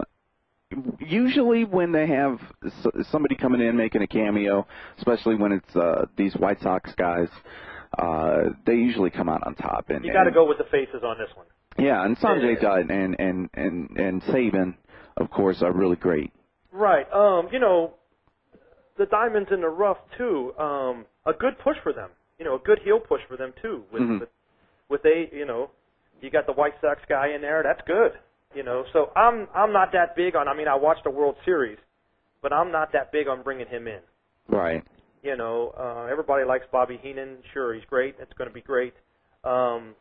F: usually when they have somebody coming in making a cameo, especially when it's uh, these White Sox guys, uh, they usually come out on top. And
G: you got to
F: and,
G: go with the faces on this one.
F: Yeah, and Sanjay Dutt and and and and Sabin, of course, are really great.
G: Right. Um, you know, the Diamonds in the Rough too. Um, a good push for them. You know, a good heel push for them too. With
F: mm-hmm.
G: with, with a, you know, you got the White Sox guy in there. That's good. You know, so I'm I'm not that big on. I mean, I watched the World Series, but I'm not that big on bringing him in.
F: Right.
G: You know, uh, everybody likes Bobby Heenan. Sure, he's great. It's going to be great. Um,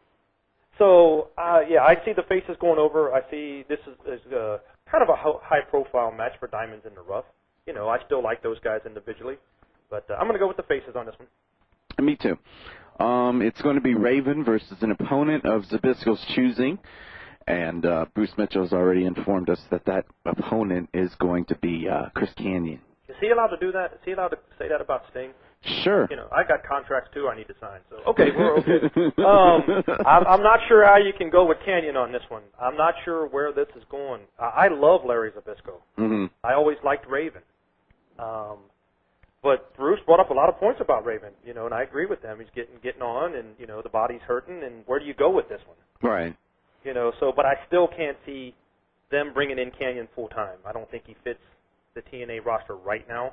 G: so uh, yeah, I see the faces going over. I see this is, is uh, kind of a high-profile match for Diamonds in the Rough. You know, I still like those guys individually, but uh, I'm going to go with the faces on this one.
F: Me too. Um, it's going to be Raven versus an opponent of Zbyszko's choosing, and uh, Bruce Mitchell's already informed us that that opponent is going to be uh, Chris Kanyon.
G: Is he allowed to do that? Is he allowed to say that about Sting?
F: Sure.
G: You know, I got contracts too I need to sign. So okay, we're okay. um, I'm, I'm not sure how you can go with Kanyon on this one. I'm not sure where this is going. I, I love Larry Zbyszko.
F: Mm-hmm.
G: I always liked Raven. Um, but Bruce brought up a lot of points about Raven, you know, and I agree with them. He's getting getting on, and you know, the body's hurting, and where do you go with this one?
F: Right.
G: You know, so but I still can't see them bringing in Kanyon full time. I don't think he fits the T N A roster right now.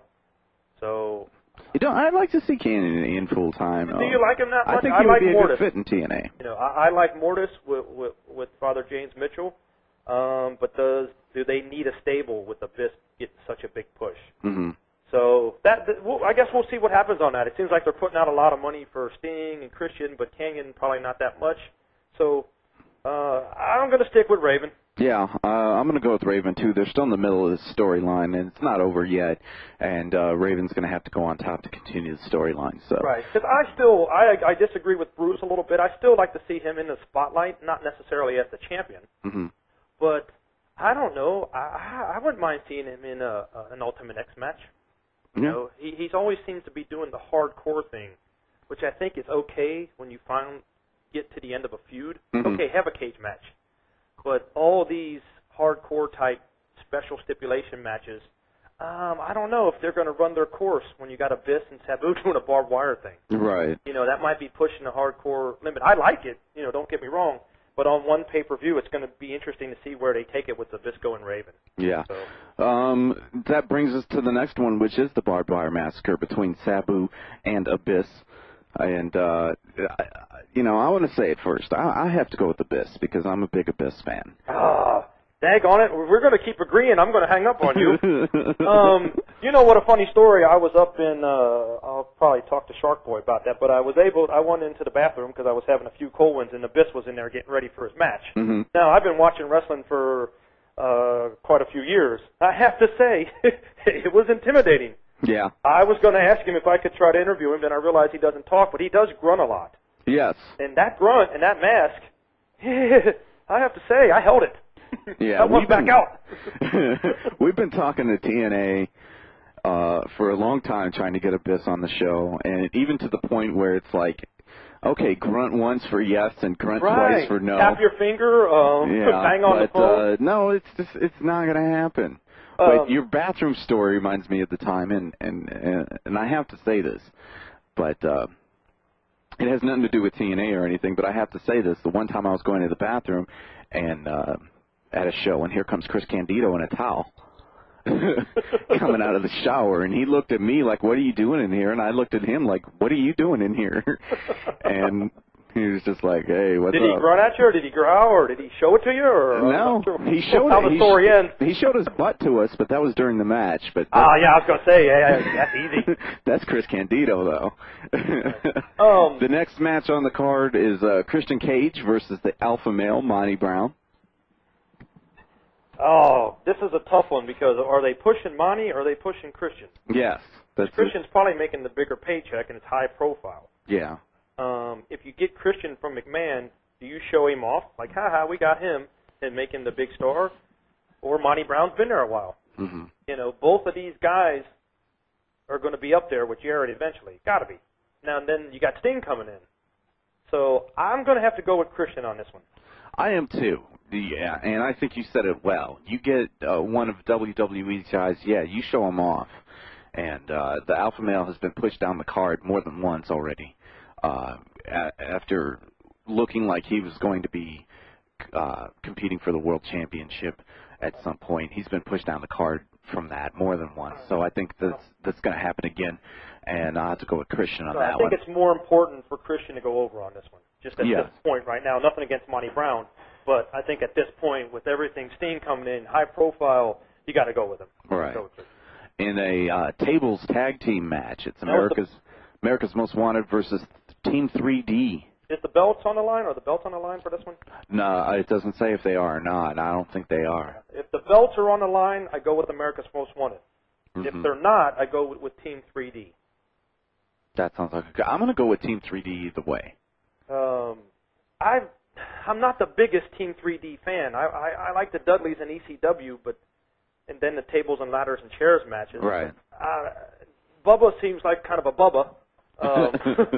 G: So.
F: You know, I'd like to see Kanyon in full time.
G: Do you like him that much?
F: I think
G: I
F: he
G: like
F: would be
G: Mortis.
F: a good fit in T N A.
G: You know, I, I like Mortis with, with with Father James Mitchell, um, but does do they need a stable with Abyss getting such a big push?
F: Mm-hmm. So
G: that, that well, I guess we'll see what happens on that. It seems like they're putting out a lot of money for Sting and Christian, but Kanyon probably not that much. So uh, I'm going to stick with Raven.
F: Yeah, uh, I'm going to go with Raven, too. They're still in the middle of this storyline, and it's not over yet. And uh, Raven's going to have to go on top to continue the storyline. So.
G: Right, because I still, I, I disagree with Bruce a little bit. I still like to see him in the spotlight, not necessarily as the champion.
F: Mm-hmm.
G: But I don't know. I, I wouldn't mind seeing him in a, a, an Ultimate X match. You
F: yeah.
G: know, he he's always seems to be doing the hardcore thing, which I think is okay when you finally get to the end of a feud.
F: Mm-hmm.
G: Okay, have a cage match. But all these hardcore type special stipulation matches, um, I don't know if they're going to run their course when you got Abyss and Sabu doing a barbed wire thing.
F: Right.
G: You know, that might be pushing the hardcore limit. I like it, you know, don't get me wrong. But on one pay-per-view, it's going to be interesting to see where they take it with Zbyszko and Raven.
F: Yeah.
G: So.
F: Um, that brings us to the next one, which is the barbed wire massacre between Sabu and Abyss. And, uh, I, you know, I want to say it first. I, I have to go with Abyss because I'm a big Abyss fan.
G: Ah, daggone it. We're going to keep agreeing. I'm going to hang up on you. um, you know what, a funny story. I was up in, uh, I'll probably talk to Shark Boy about that, but I was able, I went into the bathroom because I was having a few cold ones, and Abyss was in there getting ready for his match.
F: Mm-hmm.
G: Now, I've been watching wrestling for uh, quite a few years. I have to say, it was intimidating.
F: Yeah.
G: I was going to ask him if I could try to interview him, then I realized he doesn't talk, but he does grunt a lot.
F: Yes.
G: And that grunt and that mask, I have to say, I held it.
F: Yeah,
G: I went back
F: been,
G: out.
F: We've been talking to T N A uh, for a long time trying to get Abyss on the show, and even to the point where it's like, Okay, grunt once for yes and grunt
G: Right.
F: twice for no.
G: Tap your finger, um,
F: yeah,
G: bang on
F: but,
G: the phone.
F: Uh, no, it's just it's not going to happen.
G: Um,
F: but your bathroom story reminds me of the time, and and and, and I have to say this, but uh, it has nothing to do with T N A or anything. But I have to say this: the one time I was going to the bathroom, and uh, at a show, and here comes Chris Candido in a towel. Coming out of the shower, and he looked at me like, "What are you doing in here?" And I looked at him like, "What are you doing in here?" And he was just like, "Hey, what's
G: did
F: up?"
G: Did he grunt at you, or did he growl, or did he show it to you, or
F: no?
G: Sure
F: he showed
G: how the
F: he
G: story
F: sh-
G: ends.
F: He showed his butt to us, but that was during the match. But
G: ah, uh, yeah, I was gonna say, yeah, yeah that's easy.
F: That's Chris Candido, though.
G: um,
F: the next match on the card is uh, Christian Cage versus the alpha male Monty Brown.
G: Oh, this is a tough one because are they pushing Monty or are they pushing Christian?
F: Yes. That's
G: Christian's it. probably making the bigger paycheck and it's high profile.
F: Yeah.
G: Um, if you get Christian from McMahon, do you show him off? Like, haha, we got him and make him the big star? Or Monty Brown's been there a while.
F: Mm-hmm.
G: You know, both of these guys are going to be up there with Jarrett eventually. Got to be. Now and then you got Sting coming in. So I'm going to have to go with Christian on this one.
F: I am too. Yeah, and I think you said it well. You get uh, one of W W E's guys, yeah, you show him off. And uh, the alpha male has been pushed down the card more than once already. Uh, a- after looking like he was going to be uh, competing for the world championship at some point, he's been pushed down the card from that more than once. So I think that's that's going to happen again. And I have to go with Christian on
G: so
F: that
G: I think
F: one.
G: it's more important for Christian to go over on this one, just at
F: yes.
G: this point right now. Nothing against Monty Brown, but I think at this point, with everything Sting coming in, high profile, you got to go with him.
F: Right.
G: Go with him.
F: In a uh, tables tag team match, it's America's the, America's Most Wanted versus Team three D.
G: Is the belts on the line? Are the belts on the line for this one?
F: No, it doesn't say if they are or not. I don't think they are.
G: If the belts are on the line, I go with America's Most Wanted.
F: Mm-hmm.
G: If they're not, I go with, with Team three D.
F: That sounds like a good. I'm going to go with Team three D either way.
G: Um, I, I'm not the biggest Team three D fan. I, I, I like the Dudleys and E C W, but and then the tables and ladders and chairs matches.
F: Right.
G: Uh, Bubba seems like kind of a Bubba. Um,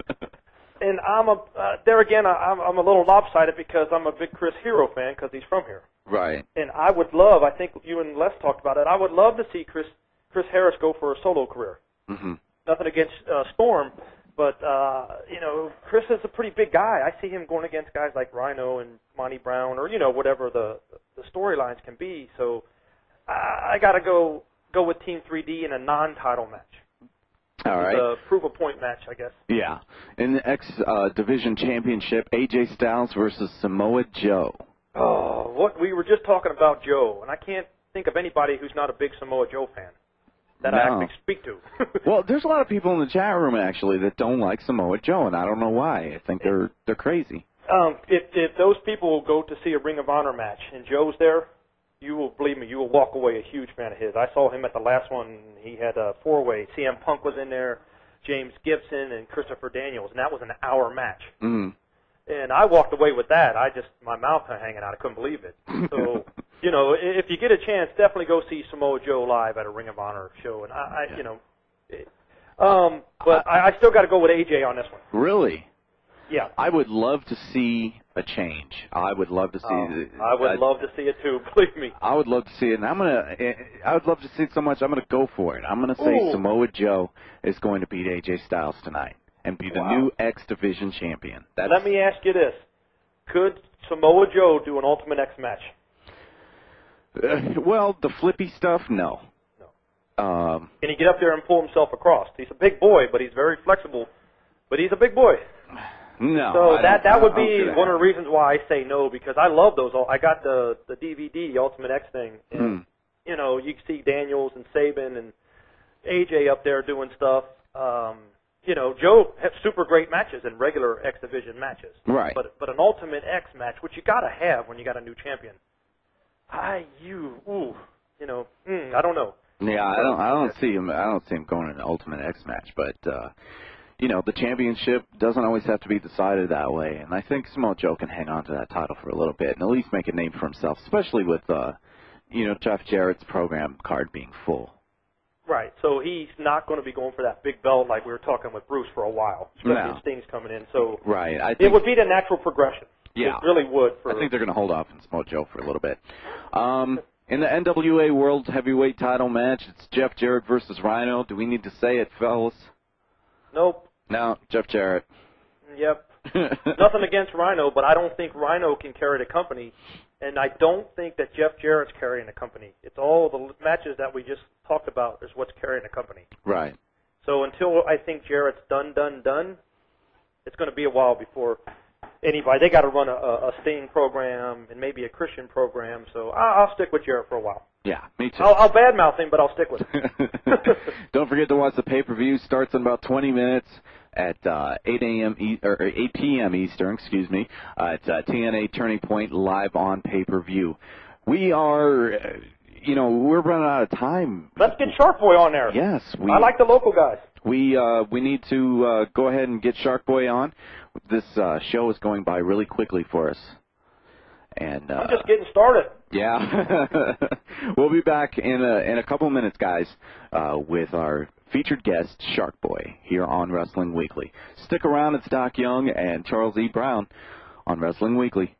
G: and I'm a uh, there again. I, I'm, I'm a little lopsided because I'm a big Chris Hero fan because he's from here.
F: Right.
G: And I would love. I think you and Les talked about it. I would love to see Chris Chris Harris go for a solo career.
F: Mm-hmm.
G: Nothing against uh, Storm, but uh, you know, Chris is a pretty big guy. I see him going against guys like Rhino and Monty Brown, or you know, whatever the the storylines can be. So I, I got to go go with Team three D in a non-title match.
F: All right.
G: A prove a point match, I guess.
F: Yeah. In the X uh, Division Championship, A J Styles versus Samoa Joe.
G: Oh, what we were just talking about Joe, and I can't think of anybody who's not a big Samoa Joe fan that
F: no.
G: I actually speak to.
F: Well, there's a lot of people in the chat room actually that don't like Samoa Joe, and I don't know why. I think they're they're crazy.
G: Um, if if those people will go to see a Ring of Honor match and Joe's there, you will believe me, you will walk away a huge fan of his. I saw him at the last one. He had a four-way. C M Punk was in there, James Gibson, and Christopher Daniels, and that was an hour match.
F: Mm.
G: And I walked away with that. I just, my mouth hanging out. I couldn't believe it. So, you know, if you get a chance, definitely go see Samoa Joe live at a Ring of Honor show. And I, I
F: yeah.
G: you know, it, um, but I, I still got to go with A J on this one.
F: Really?
G: Yeah.
F: I would love to see a change. I would love to see.
G: Um, I would
F: I,
G: love to see it too. Believe me.
F: I would love to see it, and I'm gonna. I would love to see it so much. I'm gonna go for it. I'm gonna say
G: Ooh.
F: Samoa Joe is going to beat A J Styles tonight and be the
G: Wow.
F: new X Division champion. That's,
G: Let me ask you this: could Samoa Joe do an Ultimate X match?
F: Uh, well, the flippy stuff, no.
G: No.
F: Um,
G: Can he get up there and pull himself across? He's a big boy, but he's very flexible. But he's a big boy.
F: no.
G: So
F: I
G: that
F: don't-
G: that would
F: I don't
G: be
F: see that.
G: one of the reasons why I say no, because I love those. I got the the D V D, the Ultimate X thing, and
F: Hmm.
G: you know, you see Daniels and Saban and A J up there doing stuff. Um, you know, Joe has super great matches in regular X Division matches.
F: Right.
G: But but an Ultimate X match, which you got to have when you got a new champion. I you ooh, you know, mm, I don't know.
F: Yeah, I don't. I don't see him. I don't see him going in an Ultimate X match. But uh, you know, the championship doesn't always have to be decided that way. And I think Samoa Joe can hang on to that title for a little bit and at least make a name for himself, especially with uh, you know, Jeff Jarrett's program card being full.
G: Right. So he's not going to be going for that big belt like we were talking with Bruce for a while, especially
F: No.
G: if Sting's coming in. So
F: Right. I
G: it
F: think,
G: would be the natural progression.
F: Yeah.
G: It really would. For
F: I think they're going to hold off on Samoa Joe for a little bit. Um, in the N W A World Heavyweight Title match, it's Jeff Jarrett versus Rhino. Do we need to say it, fellas?
G: Nope.
F: No, Jeff Jarrett.
G: Yep. Nothing against Rhino, but I don't think Rhino can carry the company, and I don't think that Jeff Jarrett's carrying the company. It's all the matches that we just talked about is what's carrying the company.
F: Right.
G: So until I think Jarrett's done, done, done, it's going to be a while before anybody. They got to run a, a Sting program and maybe a Christian program. So I'll, I'll stick with Jarrett for a while.
F: Yeah, me too.
G: I'll, I'll badmouth him, but I'll stick with him.
F: Don't forget to watch the pay-per-view. Starts in about twenty minutes at uh, eight a.m. E- or eight p.m. Eastern. Excuse me. Uh, it's uh, T N A Turning Point live on pay-per-view. We are, uh, you know, we're running out of time.
G: Let's get Shark Boy on there.
F: Yes, we.
G: I like the local guys.
F: We uh, we need to uh, go ahead and get Shark Boy on. This uh, show is going by really quickly for us. And uh,
G: I'm just getting started.
F: Yeah. We'll be back in a, in a couple minutes, guys, uh, with our featured guest, Shark Boy, here on Wrestling Weekly. Stick around. It's Doc Young and Charles E. Brown on Wrestling Weekly.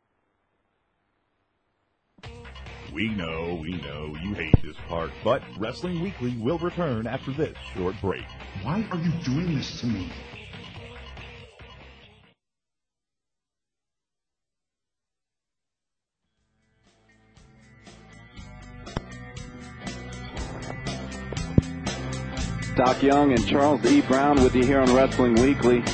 B: We know, we know, you hate this part, but Wrestling Weekly will return after this short break.
D: Why are you doing this to me?
F: Doc Young and Charles E. Brown with you here on Wrestling Weekly.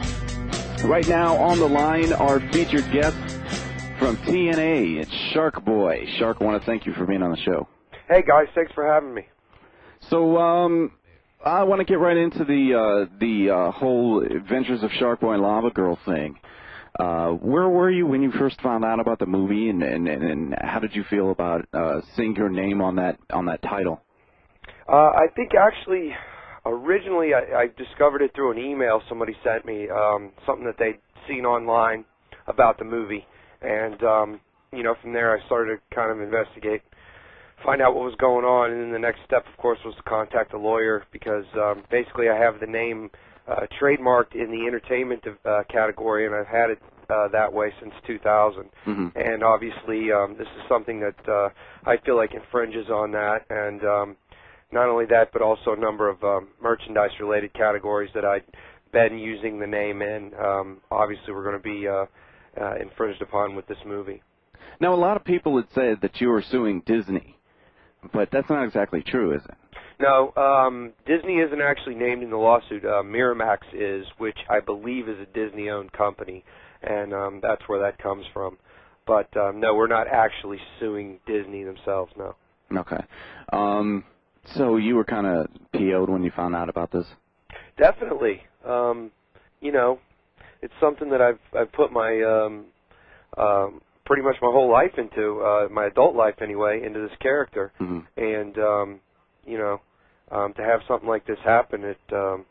F: Right now on the line, our featured guest from T N A, it's Shark Boy. Shark, I want to thank you for being on the show.
J: Hey, guys, thanks for having me.
F: So, um, I want to get right into the uh, the uh, whole Adventures of Shark Boy and Lava Girl thing. Uh, where were you when you first found out about the movie, and, and, and how did you feel about uh, seeing your name on that on that title?
J: Uh, I think actually, originally I, I discovered it through an email somebody sent me, um, something that they'd seen online about the movie. And, um, you know, from there I started to kind of investigate, find out what was going on. And then the next step, of course, was to contact a lawyer because um, basically I have the name uh, trademarked in the entertainment uh, category, and I've had it uh, that way since two thousand.
F: Mm-hmm.
J: And obviously um, this is something that uh, I feel like infringes on that. And um, not only that, but also a number of um, merchandise-related categories that I'd been using the name in. Um, obviously, we're going to be uh, uh, infringed upon with this movie.
F: Now, a lot of people had said that you were suing Disney, but that's not exactly true, is it?
J: No, um, Disney isn't actually named in the lawsuit. Uh, Miramax is, which I believe is a Disney-owned company, and um, that's where that comes from. But, um, no, we're not actually suing Disney themselves, no.
F: Okay. Um... So you were kind of P O'd when you found out about this?
J: Definitely. Um, you know, it's something that I've I've put my um, um, pretty much my whole life into, uh, my adult life anyway, into this character.
F: Mm-hmm.
J: And um, you know, um, to have something like this happen, it um,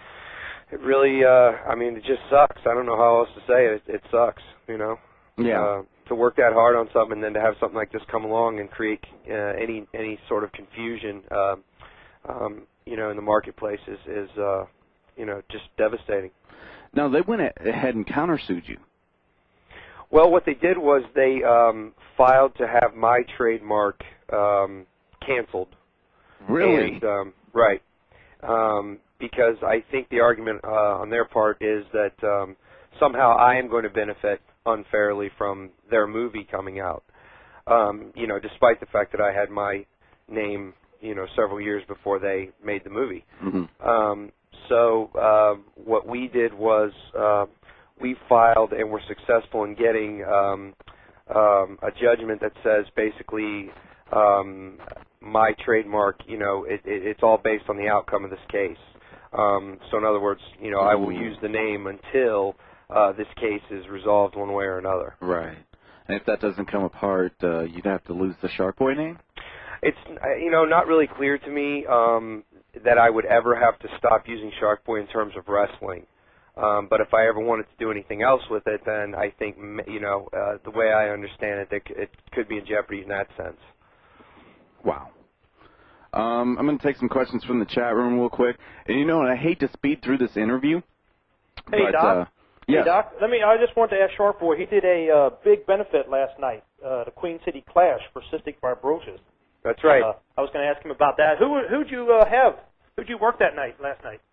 J: it really, uh, I mean, it just sucks. I don't know how else to say it. It, it sucks. You know.
F: Yeah.
J: Uh, to work that hard on something and then to have something like this come along and create uh, any any sort of confusion, uh, um, you know, in the marketplace is, is uh, you know, just devastating.
F: Now, they went ahead and countersued you.
J: Well, what they did was they um, filed to have my trademark um, canceled.
F: Really?
J: And, um, right. Um, because I think the argument uh, on their part is that um, somehow I am going to benefit unfairly from their movie coming out. Um, you know, despite the fact that I had my name, you know, several years before they made the movie.
F: Mm-hmm.
J: Um, so uh, what we did was uh, we filed and were successful in getting um, um, a judgment that says basically um, my trademark, you know, it, it, it's all based on the outcome of this case. Um, so in other words, you know, I will use the name until Uh, this case is resolved one way or another.
F: Right. And if that doesn't come apart, uh, you'd have to lose the Shark Boy name?
J: It's, you know, not really clear to me um, that I would ever have to stop using Shark Boy in terms of wrestling. Um, but if I ever wanted to do anything else with it, then I think, you know, uh, the way I understand it, it could be in jeopardy in that sense.
F: Wow. Um, I'm going to take some questions from the chat room real quick. And you know, I hate to speed through this interview.
G: Hey,
F: but,
G: Doc.
F: Uh, yes.
G: Hey, Doc. Let me. I just want to ask Sharp Boy. He did a uh, big benefit last night, uh, the Queen City Clash for cystic fibrosis.
J: That's right.
G: Uh, I was going to ask him about that. Who who'd you uh, have? Who'd you work that night? Last night?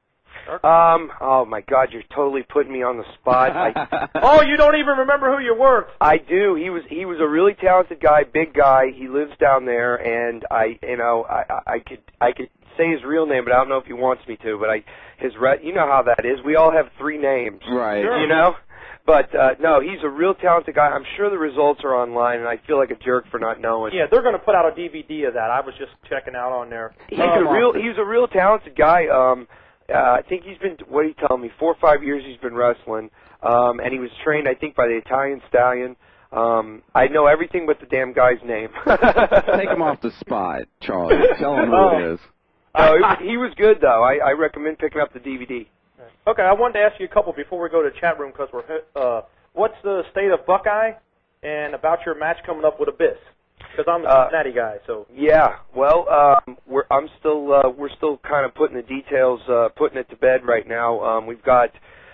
J: Um. Oh my God, you're totally putting me on the spot. I,
G: oh, you don't even remember who you worked?
J: I do. He was he was a really talented guy, big guy. He lives down there, and I, you know, I I could I could say his real name, but I don't know if he wants me to. But I his re, you know how that is. We all have three names,
F: right?
J: You know. But uh, no, he's a real talented guy. I'm sure the results are online, and I feel like a jerk for not knowing.
G: Yeah, they're going to put out a D V D of that. I was just checking out on there.
J: He's um, a real he's a real talented guy. Um. Uh, I think he's been, what did he tell me, four or five years he's been wrestling, um, and he was trained, I think, by the Italian Stallion. Um, I know everything but the damn guy's name.
F: Take him off the spot, Charlie. Tell him who
G: oh.
F: it is.
J: No, he, was, he was good, though. I, I recommend picking up the D V D.
G: Okay, I wanted to ask you a couple before we go to the chat room, because we're, uh, what's the state of Buckeye, and about your match coming up with Abyss? Because I'm a Cincinnati uh, guy, so.
J: Yeah, well, um, we're I'm still uh, we're still kind of putting the details, uh, putting it to bed right now. Um, we've got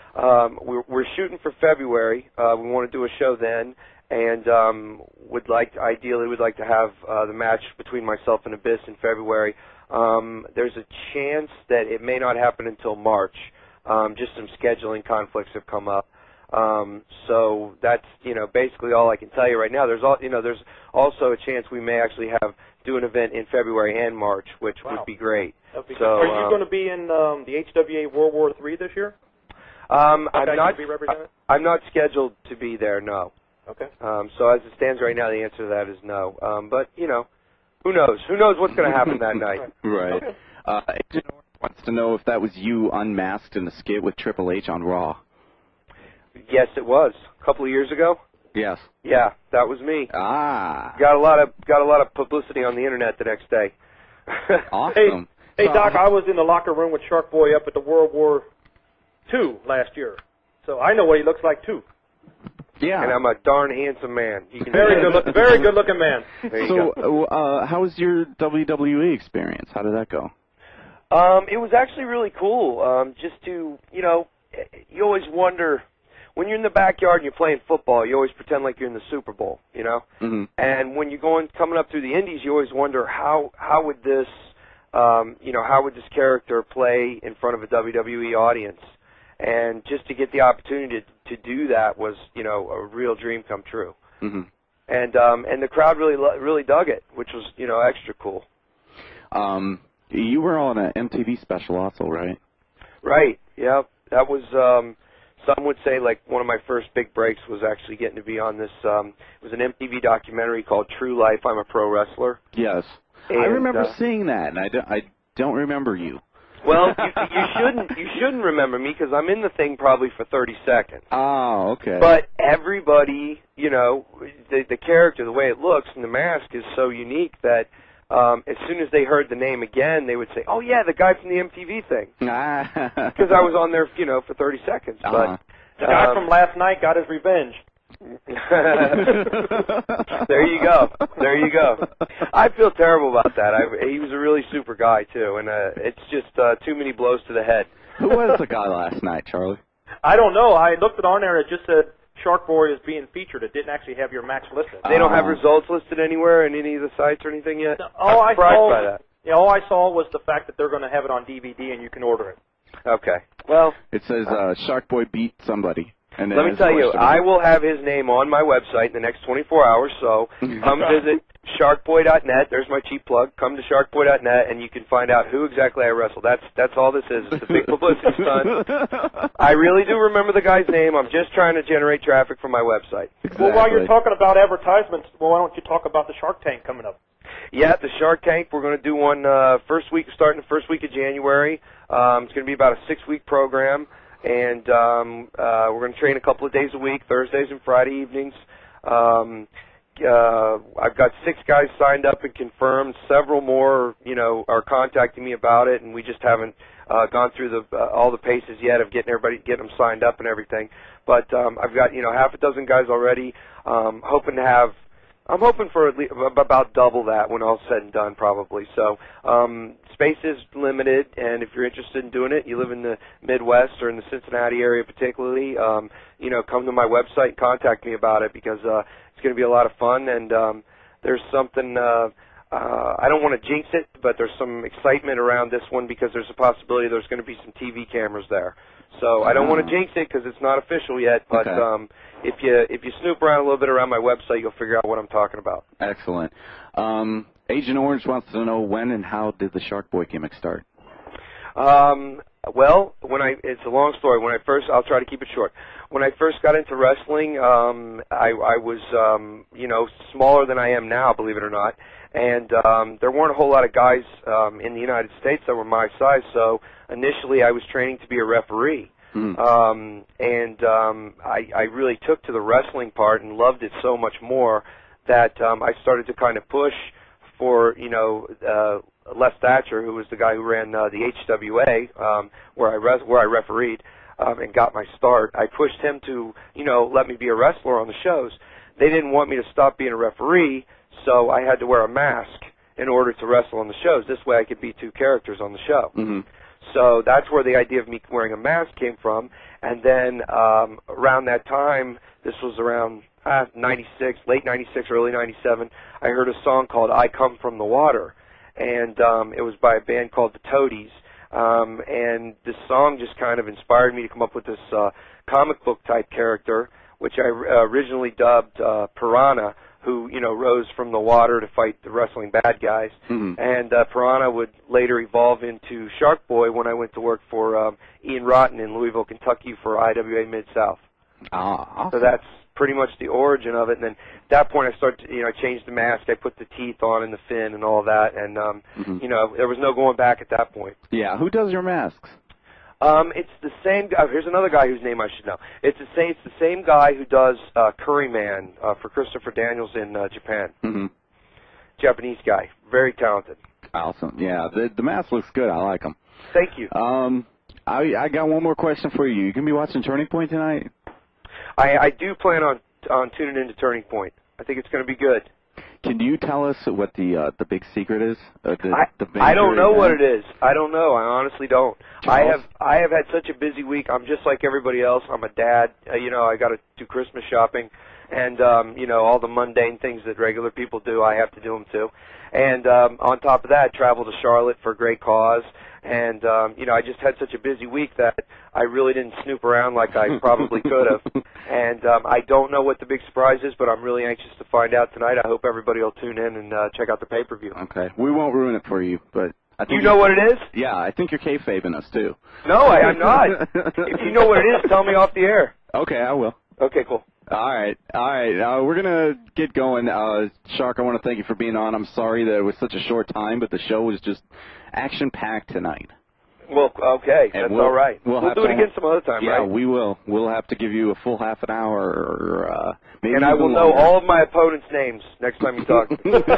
J: um, we're we're shooting for February. Uh, we want to do a show then, and um, would like to, ideally would like to have uh, the match between myself and Abyss in February. Um, there's a chance that it may not happen until March. Um, just some scheduling conflicts have come up. Um, so that's, you know, basically all I can tell you right now. There's all, you know, there's also a chance we may actually have do an event in February and March, which
G: wow.
J: would be great.
G: Be
J: so,
G: are you
J: um,
G: going to be in um, the H W A World War Three this year?
J: Um, I'm not.
G: Be represented?
J: I, I'm not scheduled to be there. No.
G: Okay.
J: Um, so as it stands right now, the answer to that is no. Um, but you know, who knows? Who knows what's going to happen that night?
F: Right.
G: Okay.
F: Uh, Agent wants to know if that was you unmasked in the skit with Triple H on Raw.
J: Yes, it was. A couple of years ago.
F: Yes.
J: Yeah, that was me.
F: Ah.
J: Got a lot of got a lot of publicity on the internet the next day.
F: Awesome.
G: Hey, hey Doc, I was in the locker room with Shark Boy up at the World War Two last year, so I know what he looks like too.
F: Yeah.
J: And I'm a darn handsome man. You can
G: very good, look, very good looking man.
J: There you
F: so,
J: go.
F: uh, how was your W W E experience? How did that go?
J: Um, it was actually really cool. Um, just to, you know, you always wonder. When you're in the backyard and you're playing football, you always pretend like you're in the Super Bowl, you know.
F: Mm-hmm.
J: And when you're going coming up through the Indies, you always wonder how how would this, um, you know, how would this character play in front of a W W E audience? And just to get the opportunity to, to do that was, you know, a real dream come true.
F: Mm-hmm.
J: And um, and the crowd really really dug it, which was, you know, extra cool.
F: Um, you were on an M T V special also, right?
J: Right. Yeah. That was. Um, Some would say, like, one of my first big breaks was actually getting to be on this. Um, it was an M T V documentary called True Life, I'm a Pro Wrestler.
F: Yes.
J: And,
F: I remember
J: uh,
F: seeing that, and I don't, I don't remember you.
J: Well, you, you shouldn't you shouldn't remember me because I'm in the thing probably for thirty seconds.
F: Oh, okay.
J: But everybody, you know, the, the character, the way it looks, and the mask is so unique that um, as soon as they heard the name again, they would say, "Oh yeah, the guy from the M T V thing," because I was on there, you know, for thirty seconds.
F: Uh-huh.
J: But
G: the guy
J: um,
G: from last night got his revenge.
J: There you go. There you go. I feel terrible about that. I, he was a really super guy too, and uh, it's just uh, too many blows to the head.
F: Who was the guy last night, Charlie?
G: I don't know. I looked it on there. It just said Shark Boy is being featured. It didn't actually have your match listed.
J: They don't have
F: Uh,
J: results listed anywhere in any of the sites or anything yet?
G: No, all
J: I'm
G: I
J: surprised
G: saw,
J: by that.
G: Yeah, all I saw was the fact that they're going to have it on D V D and you can order it.
J: Okay. Well,
F: It says uh, Shark Boy beat somebody. And then
J: let me
F: his
J: tell you,
F: question-
J: I will have his name on my website in the next twenty-four hours, so come visit shark boy dot net. There's my cheap plug. Come to shark boy dot net, and you can find out who exactly I wrestled. That's that's all this is. It's a big publicity stunt. I really do remember the guy's name. I'm just trying to generate traffic for my website.
F: Exactly.
G: Well, while you're talking about advertisements, well, why don't you talk about the Shark Tank coming up?
J: Yeah, the Shark Tank. We're going to do one uh, first week, starting the first week of January. Um, it's going to be about a six-week program, and um, uh, we're going to train a couple of days a week, Thursdays and Friday evenings. Um, uh, I've got six guys signed up and confirmed. Several more, you know, are contacting me about it, and we just haven't uh, gone through the uh, all the paces yet of getting everybody, getting them signed up and everything. But um, I've got, you know, half a dozen guys already. Um, hoping to have I'm hoping for at least about double that when all's said and done, probably. So um, space is limited, and if you're interested in doing it, you live in the Midwest or in the Cincinnati area particularly, um, you know, come to my website and contact me about it because uh, it's going to be a lot of fun, and um, there's something, uh, uh, I don't want to jinx it, but there's some excitement around this one because there's a possibility there's going to be some T V cameras there. So I don't want to jinx it because it's not official yet, but
F: Okay.
J: um, if you if you snoop around a little bit around my website, you'll figure out what I'm talking about.
F: Excellent. Um, Agent Orange wants to know when and how did the Shark Boy gimmick start?
J: Um, well, when I it's a long story. When I first, I'll try to keep it short. When I first got into wrestling, um, I, I was um, you know smaller than I am now, believe it or not, and um, there weren't a whole lot of guys um, in the United States that were my size. So initially, I was training to be a referee.
F: Mm.
J: Um, and um, I, I really took to the wrestling part and loved it so much more that um, I started to kind of push for, you know, uh, Les Thatcher, who was the guy who ran uh, the H W A, um, where I res- where I refereed um, and got my start. I pushed him to, you know, let me be a wrestler on the shows. They didn't want me to stop being a referee, so I had to wear a mask in order to wrestle on the shows. This way I could be two characters on the show.
F: Mm-hmm.
J: So that's where the idea of me wearing a mask came from. And then um, around that time, this was around uh, ninety-six, late ninety-six, early ninety-seven, I heard a song called I Come From the Water. And um, it was by a band called the Toadies. Um, and this song just kind of inspired me to come up with this uh, comic book type character, which I uh, originally dubbed uh, Piranha, who, you know, rose from the water to fight the wrestling bad guys.
F: Mm-hmm.
J: And uh, Piranha would later evolve into Shark Boy when I went to work for um, Ian Rotten in Louisville, Kentucky for I W A Mid-South.
F: Ah, awesome.
J: So that's pretty much the origin of it. And then at that point I started, to, you know, I changed the mask, I put the teeth on and the fin and all that. And, um,
F: Mm-hmm.
J: you know, there was no going back at that point.
F: Yeah, who does your masks?
J: Um, it's the same guy. Here's another guy whose name I should know. It's the same. It's the same guy who does uh, Curry Man uh, for Christopher Daniels in uh, Japan.
F: Mm-hmm.
J: Japanese guy, very talented.
F: Awesome. Yeah, the the mask looks good. I like them.
J: Thank you.
F: Um, I I got one more question for you. You gonna be watching Turning Point tonight?
J: I, I do plan on on tuning into Turning Point. I think it's going to be good.
F: Can you tell us what the uh, the big secret is? Uh, the,
J: I,
F: the
J: I don't know
F: event?
J: what it is. I don't know. I honestly don't. I
F: Charles?
J: have I have had such a busy week. I'm just like everybody else. I'm a dad. Uh, you know, I got to do Christmas shopping, and um, you know, all the mundane things that regular people do, I have to do them too. And um, on top of that, travel to Charlotte for a great cause. And um, you know, I just had such a busy week that I really didn't snoop around like I probably could have. And um, I don't know what the big surprise is, but I'm really anxious to find out tonight. I hope everybody will tune in and uh, check out the pay-per-view.
F: Okay, we won't ruin it for you, but I think
J: You know what it is?
F: Yeah, I think you're kayfabing us too.
J: No, I, I'm not. If you know what it is, tell me off the air.
F: Okay, I will.
J: Okay, cool.
F: All right, all right. Uh, we're gonna get going. Uh, Shark, I want to thank you for being on. I'm sorry that it was such a short time, but the show was just action-packed tonight.
J: Well, okay,
F: And
J: that's
F: we'll,
J: all right.
F: We'll,
J: We'll
F: have
J: do
F: to,
J: it again some other time,
F: yeah,
J: right?
F: we will. We'll have to give you a full half an hour, or uh, maybe
J: And I will
F: even
J: know
F: longer.
J: all of my opponents' names next time you talk.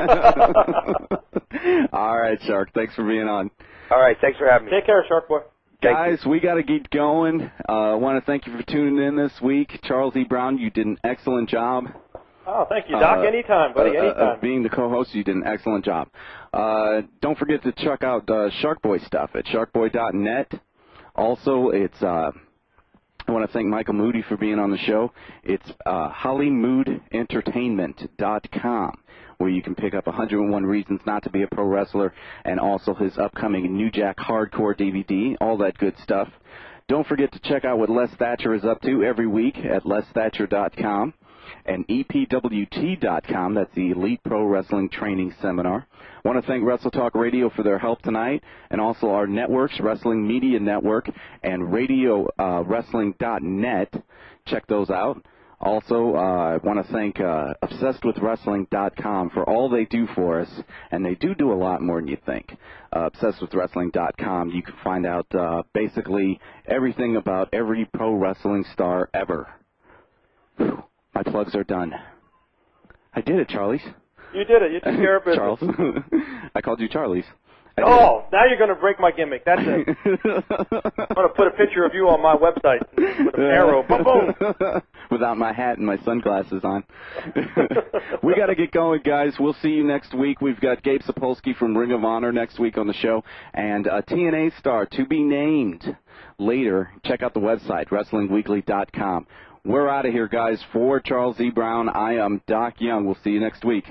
F: All right, Shark. Thanks for being on.
J: All right, thanks for having me.
G: Take care, Shark Boy.
F: Guys, we got to get going. Uh, I want to thank you for tuning in this week. Charles E. Brown, you did an excellent job.
G: Oh, thank you, Doc.
F: Uh,
G: anytime, buddy,
F: uh, uh,
G: anytime.
F: uh, being the co-host, you did an excellent job. Uh, don't forget to check out uh, Shark Boy stuff at shark boy dot net. Also, it's uh, I want to thank Michael Moody for being on the show. It's uh, holly mood entertainment dot com, where you can pick up one hundred one Reasons Not to Be a Pro Wrestler, and also his upcoming New Jack Hardcore D V D, all that good stuff. Don't forget to check out what Les Thatcher is up to every week at les thatcher dot com and E P W T dot com. That's the Elite Pro Wrestling Training Seminar. I want to thank Wrestle Talk Radio for their help tonight, and also our networks, Wrestling Media Network and radio wrestling dot net. Check those out. Also, uh, I want to thank uh, obsessed with wrestling dot com for all they do for us, and they do do a lot more than you think. Uh, obsessed with wrestling dot com, you can find out uh, basically everything about every pro wrestling star ever. Whew, my plugs are done. I did it, Charlie's.
G: You did it. You took care of business.
F: Charles. I called you Charlie's.
G: Oh, now you're going to break my gimmick. That's it. I'm going to put a picture of you on my website with an arrow. Boom, boom.
F: Without my hat and my sunglasses on. We got to get going, guys. We'll see you next week. We've got Gabe Sapolsky from Ring of Honor next week on the show, and a T N A star to be named later. Check out the website, wrestling weekly dot com. We're out of here, guys. For Charles E. Brown, I am Doc Young. We'll see you next week.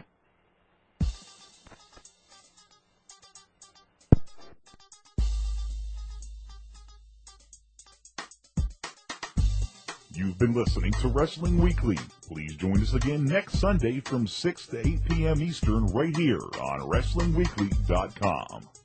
B: You've been listening to Wrestling Weekly. Please join us again next Sunday from six to eight p.m. Eastern right here on wrestling weekly dot com.